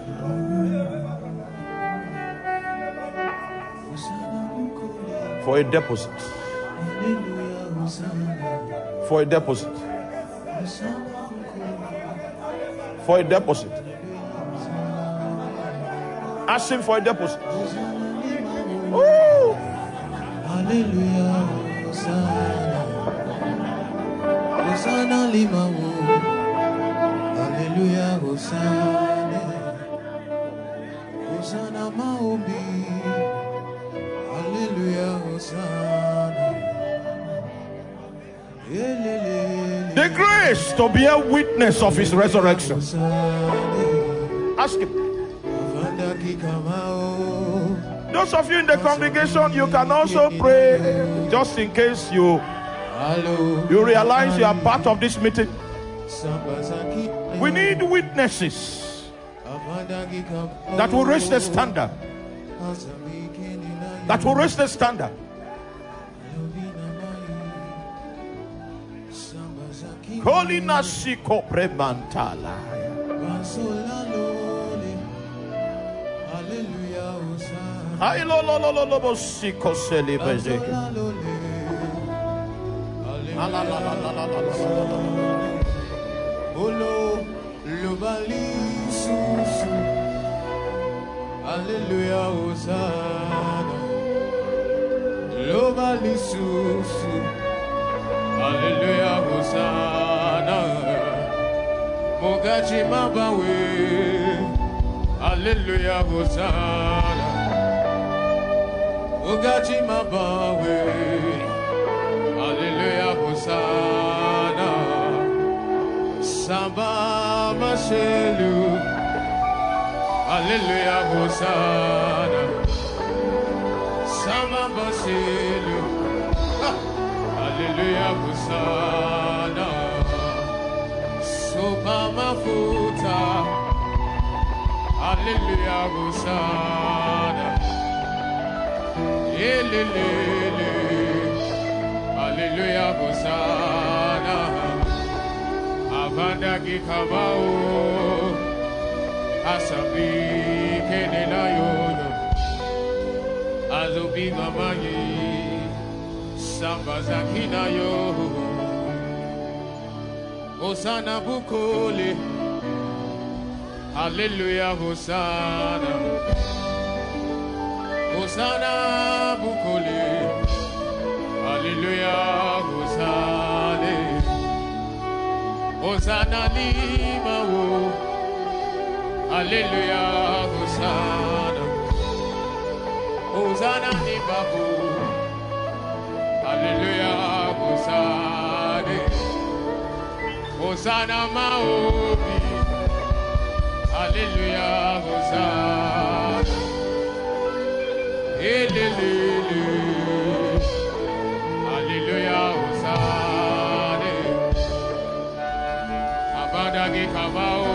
For a deposit. For a deposit. For a deposit. Ask him for a deposit. Oh! Hallelujah. Hosanna limawo. Hallelujah. Hosanna. Hosanna maobi. Hallelujah. Hosanna. The grace to be a witness of his resurrection. Ask him. Those of you in the congregation, you can also pray just in case you realize you are part of this meeting. We need witnesses that will raise the standard. That will raise the standard. Holiness premantala. Ay lo lo lo lo lo lo siko celebrate. La la la la la la la. Olo lo bali susu. Hallelujah Hosanna. Lo bali susu. Hallelujah Hosanna. Mogaji mabawe. Hallelujah Hosanna. Mogaji mabawe. Hallelujah Hosanna. Samba Mashelu. Hallelujah Hosanna. Samba Mashelu. Hallelujah Hosanna. Soba Mafuta. Hallelujah Hosanna. Elelele. Hallelujah Hosanna. Avanda Gikabao. Asabi Kenela Yono. Azobi Mamayi. Samba Zakina Yo. Hosanna Bukole. Hallelujah Hosanna. Hosanna Bukole. Hallelujah Hosanna. Hosanna Lima Wo. Hallelujah Hosanna. Hosanna Lima Wo. Hallelujah Hosanna. Hosanna Maobi. Hallelujah Hosanna. Elelele. Hallelujah Hosanna. Abadagi Kamao.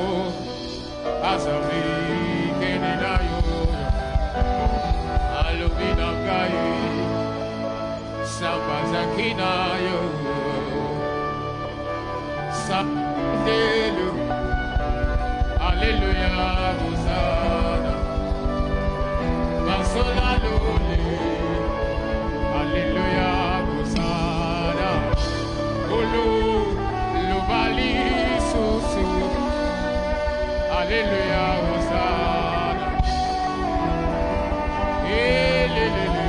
Asabi Kenina Yo. Alubina Gai. Samba Zakina Yo. Sabdelu. Hallelujah Hosanna. Basola Lole. Hallelujah Hosanna. Olu Lubali Susu. Hallelujah Hosanna. Elelele.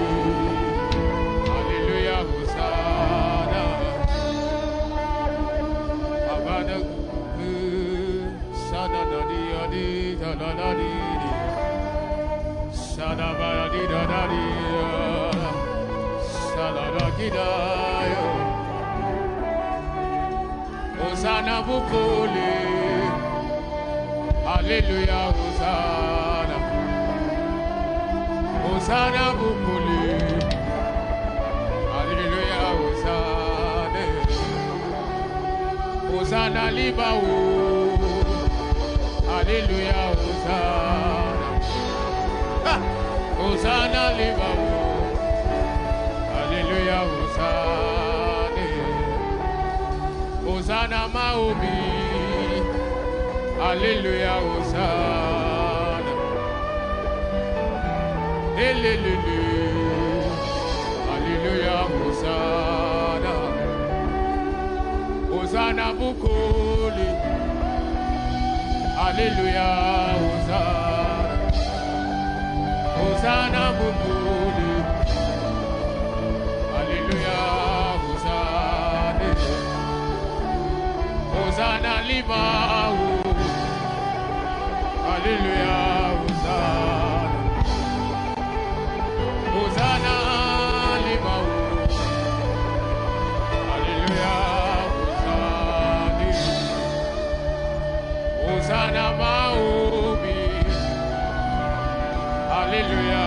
Hallelujah Hosanna. Abada Sada Dadi Adi Dada Dadi Sada Badi Dadi Sada Dadi Dayo Hosanna Bukole. Hallelujah Hosanna. Hosanna Bukule. Hallelujah Hosanna. Hosanna Libawo. Hallelujah Hosanna. Hosanna Libawo. Hallelujah Hosanna. Hosanna Maobi. Hallelujah Hosanna. Elelele. Hallelujah Hosanna. Hosanna Bukoli. Hallelujah Hosanna. Hosanna Bukoli. Hallelujah Hosanna. Hosanna Libao. Hallelujah Hosanna. Hosanna Libao. Hallelujah Hosanna. Hosanna Maobi. Hallelujah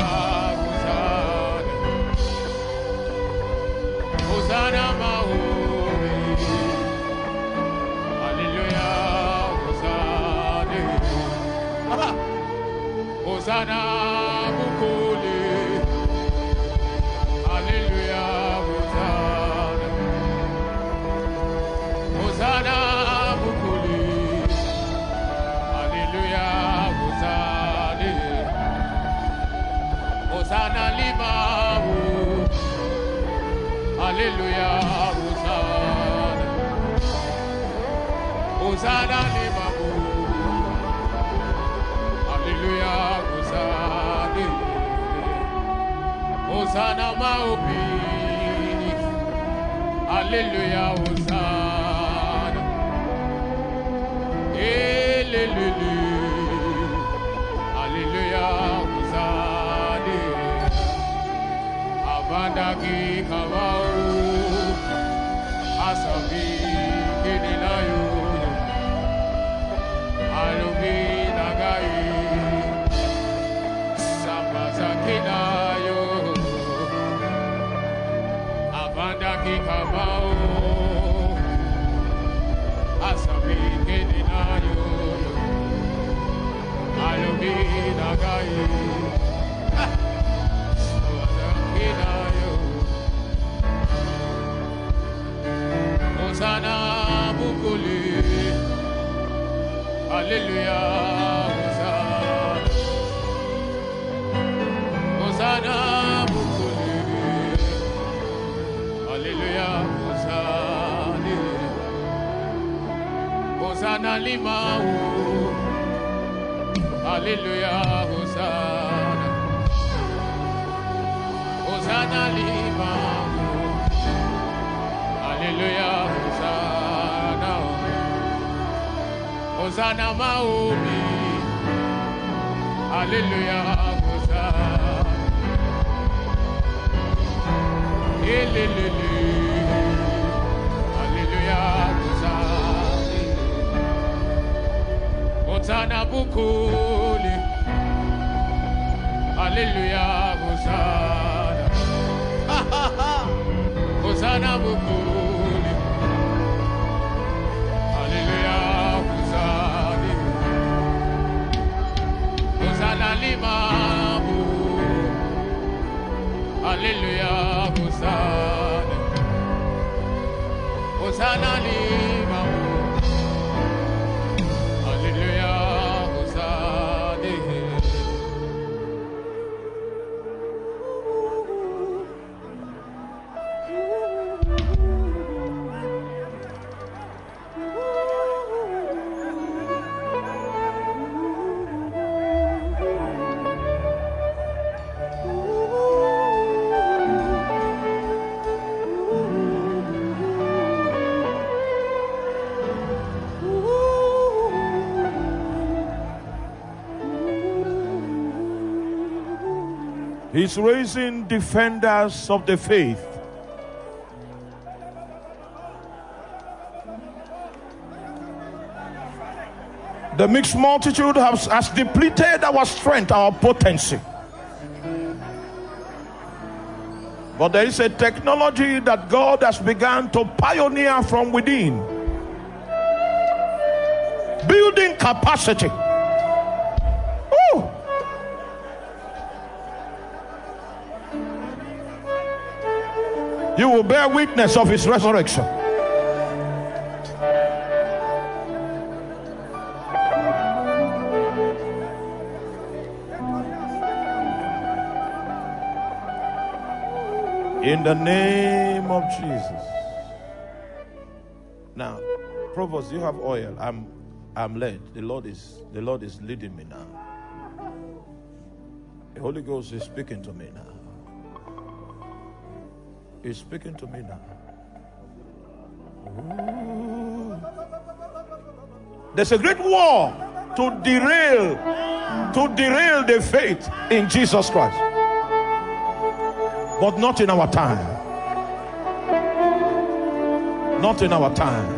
maobi. Hallelujah, Hosanna. Hallelujah, Hosanna. Abandagi kawau, asabi kinilayo, alubi nagai, samazakinayo. Abandagi kawau, asabi kinilayo, alubi nagai. Hosanna Bukuli, Hallelujah, Hosanna, Hosanna Bukuli, Hallelujah, Hosanna, Hosanna Limau, Hallelujah, Hosanna, Hosanna Limau. Hallelujah, Hosanna, Hosanna Maomi, Hallelujah, Hosanna, Hallelujah, Hosanna, Hosanna Bukuli, Hallelujah, Hosanna, Hosanna Bukuli. Hosanna Limabu, Hallelujah, Hosanna, Hosanna Limabu, Hallelujah, Hosanna. He's raising defenders of the faith. The mixed multitude has depleted our strength, our potency. But there is a technology that God has begun to pioneer from within. Building capacity. Ooh. You will bear witness of his resurrection. In the name of Jesus. Now, Provost, you have oil. I'm led. The Lord is leading me now. The Holy Ghost is speaking to me now. He's speaking to me now. Ooh. There's a great war to derail the faith in Jesus Christ. But not in our time. Not in our time.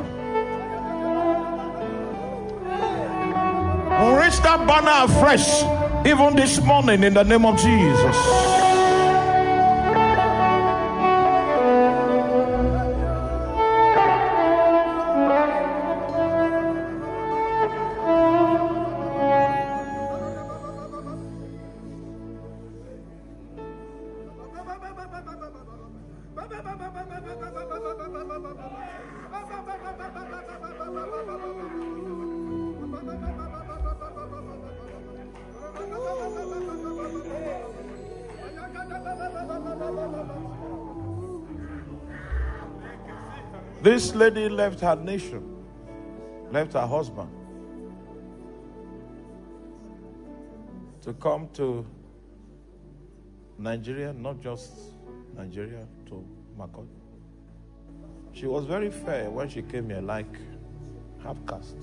We'll raise that banner afresh even this morning in the name of Jesus. This lady left her nation, left her husband to come to Nigeria, not just Nigeria to Makurdi. She was very fair when she came here, like half caste.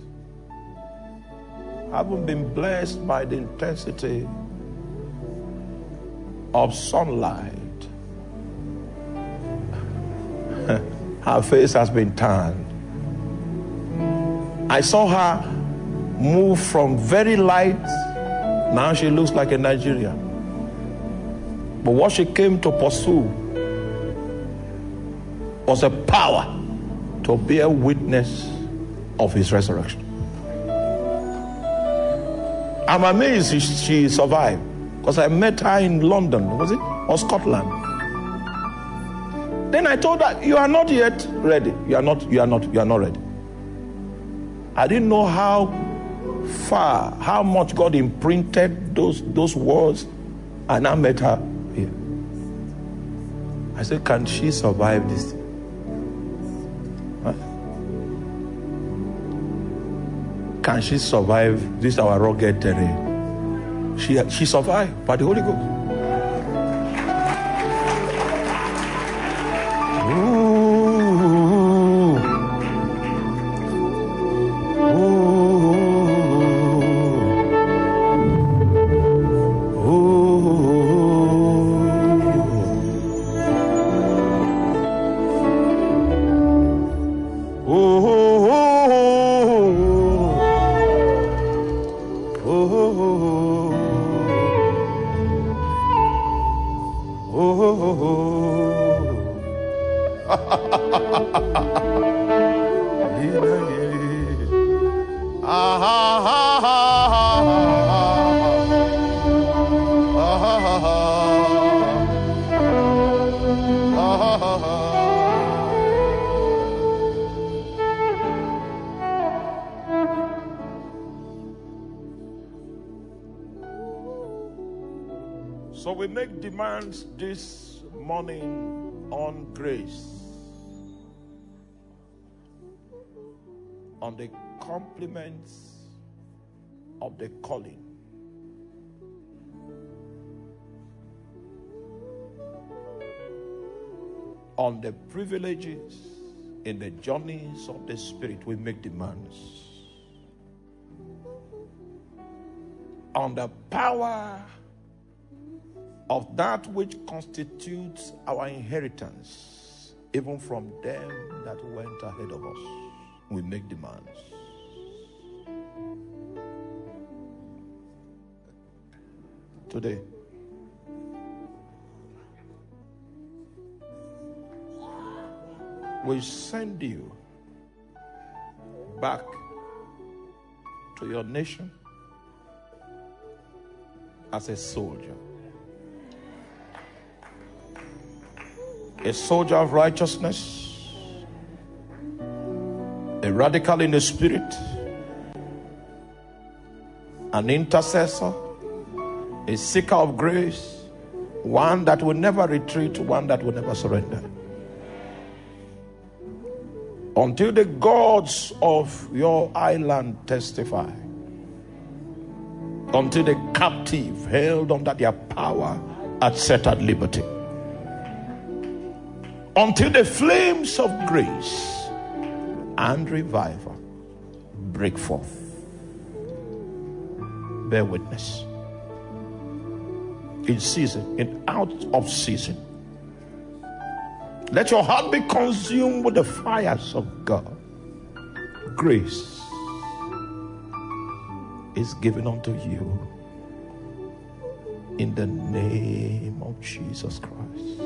Having been blessed by the intensity of sunlight, her face has been tanned. I saw her move from very light, now she looks like a Nigerian. But what she came to pursue was a power to bear witness of his resurrection. I'm amazed she survived, because I met her in London, was it? Or Scotland. Then I told her, you are not yet ready. You are not ready. I didn't know how much God imprinted those words, and I met her here. I said, can she survive this? Huh? Can she survive this our rugged terrain? She survived by the Holy Ghost. So we make demands this morning on grace, on the compliments of the calling, on the privileges in the journeys of the Spirit. We make demands on the power of that which constitutes our inheritance, even from them that went ahead of us. We make demands. Today, we send you back to your nation as a soldier. A soldier of righteousness, a radical in the spirit, an intercessor, a seeker of grace, one that will never retreat, one that will never surrender. Until the gods of your island testify, until the captive held under their power are set at liberty, until the flames of grace and revival break forth. Bear witness. In season, in out of season. Let your heart be consumed with the fires of God. Grace is given unto you in the name of Jesus Christ.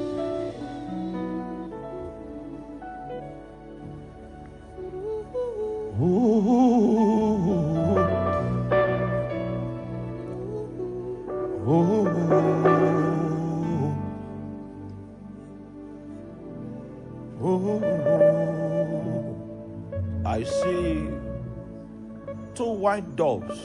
I see two white doves.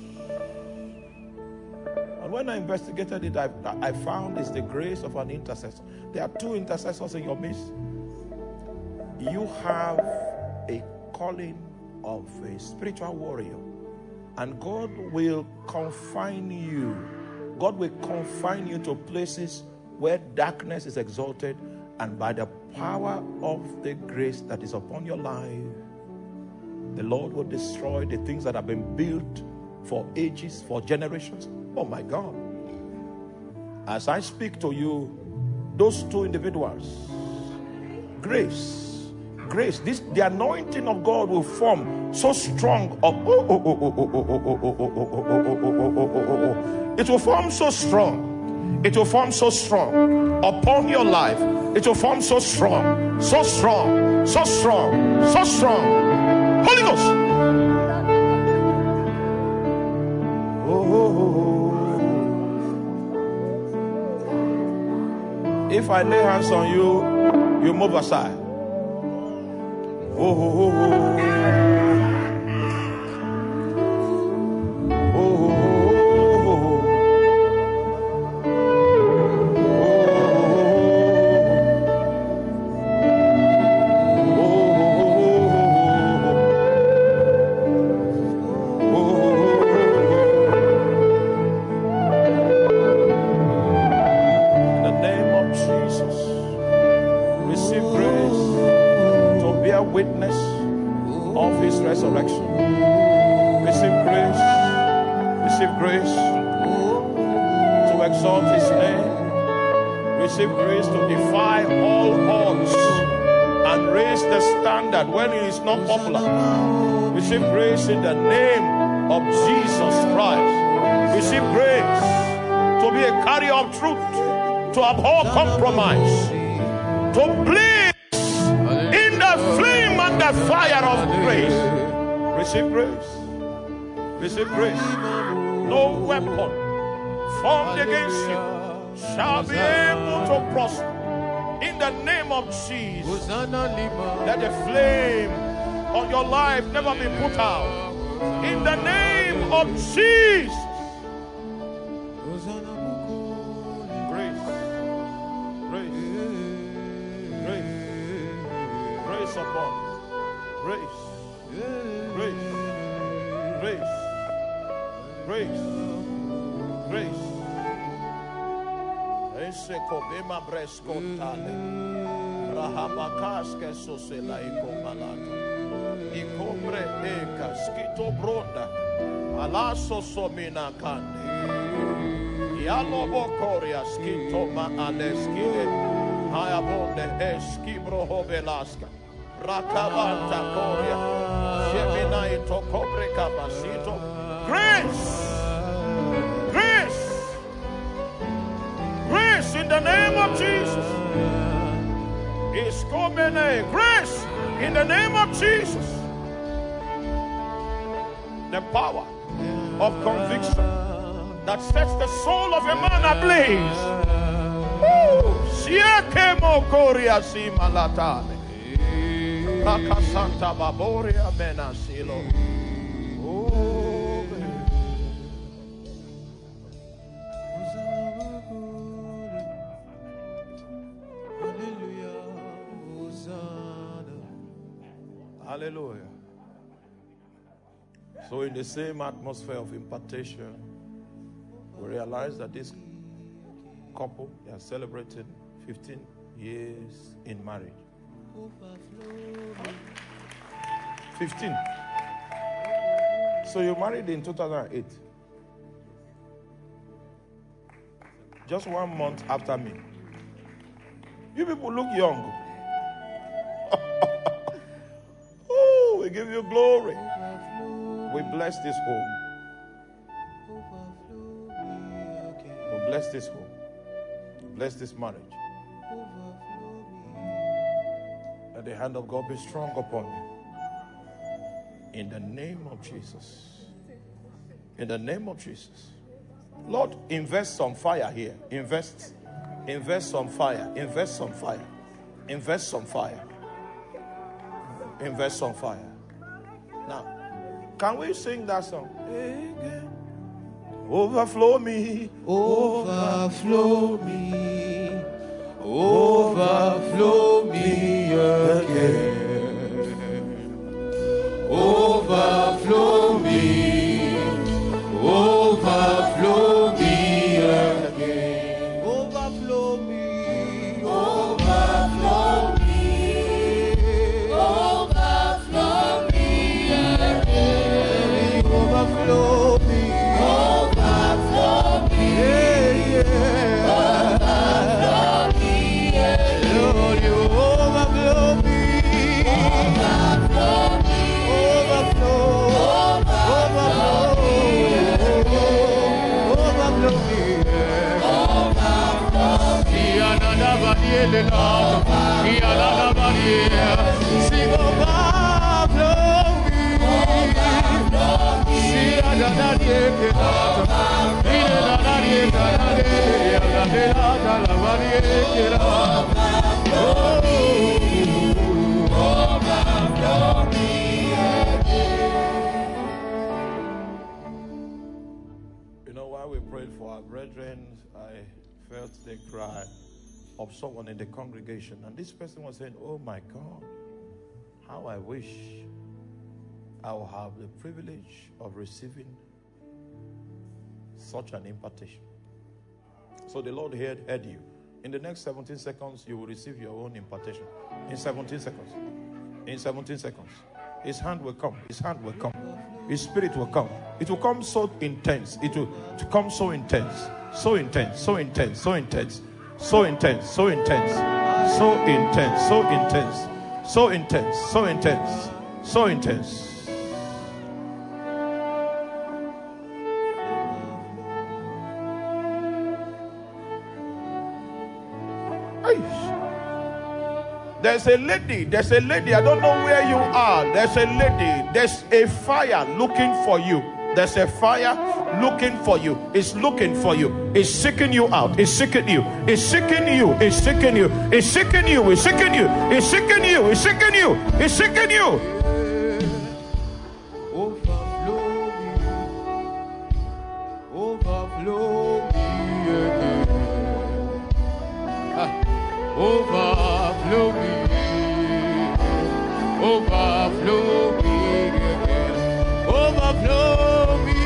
And when I investigated it, I found it's the grace of an intercessor. There are two intercessors in your midst. You have a calling of a spiritual warrior, and God will confine you. God will confine you to places where darkness is exalted, and by the power of the grace that is upon your life, the Lord will destroy the things that have been built for ages, for generations. Oh my God. As I speak to you, those two individuals, grace, the anointing of God will form so strong. It will form so strong. It will form so strong upon your life. It will form so strong, so strong, so strong, so strong. Holy Ghost. If I lay hands on you, you move aside. Witness of his resurrection. Receive grace to exalt his name. Receive grace to defy all odds and raise the standard when it is not popular. Receive grace in the name of Jesus Christ. Receive grace to be a carrier of truth, to abhor compromise, to bleed in the flame and the fire of grace. Receive grace. Receive grace. No weapon formed against you shall be able to prosper. In the name of Jesus, let the flame on your life never be put out. In the name of Jesus. Grace. Grace upon. Grace. Ese kobema breskontale. Rahabakaske sosela ikomalata. Ikombre eka skito bronda. Alaso somina kande. Yalobo koria skito ma aleskide. Hayabonde eskibro hobelaska. Rakavanta koria. Shemina ito kobre kapasito. Grace. In the name of Jesus. Is coming grace in the name of Jesus. The power of conviction that sets the soul of a man ablaze. Siekemo koria simalatane. Rakasanta baboria menasilo. Hallelujah. So in the same atmosphere of impartation, we realize that this couple, they are celebrating 15 years in marriage. 15. So you married in 2008. Just 1 month after me. You people look young. We give you glory. We bless this home. We bless this home. Bless this marriage. Let the hand of God be strong upon you. In the name of Jesus. In the name of Jesus. Lord, invest some fire here. Invest some fire. Invest some fire. Invest some fire. Invest some fire. Now, can we sing that song? Overflow me, overflow me, overflow me again. Overflow me, overflow me again. Overflow me. Lord. Ia la la Maria. Sing overflow me. Sia la la Maria. Ila la Maria. La la Maria. Overflow me. You know, while we prayed for our brethren, I felt the cry of someone in the congregation. And this person was saying, oh my God, how I wish I will have the privilege of receiving such an impartation. So the Lord heard you. In the next 17 seconds, you will receive your own impartation. In 17 seconds. In 17 seconds. His hand will come. His hand will come. His spirit will come. It will come so intense. It will come so intense. So intense. So intense. So intense. So intense. So intense. So intense. So intense. So intense. So intense. So intense. There's a lady, I don't know where you are. There's a lady, there's a fire looking for you. There's a fire looking for you. It's looking for you. It's seeking you out. It's seeking you. It's seeking you. It's seeking you. It's seeking you. It's seeking you. It's seeking you. It's seeking you. It's seeking you. Overflow me again. Overflow me. Overflow me again. Overflow me.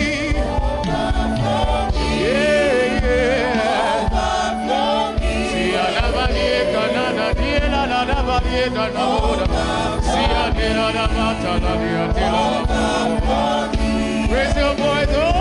Yeah, yeah. Overflow me. See, I never need canana, dear, I never need another. See, I did not matter, raise your voice.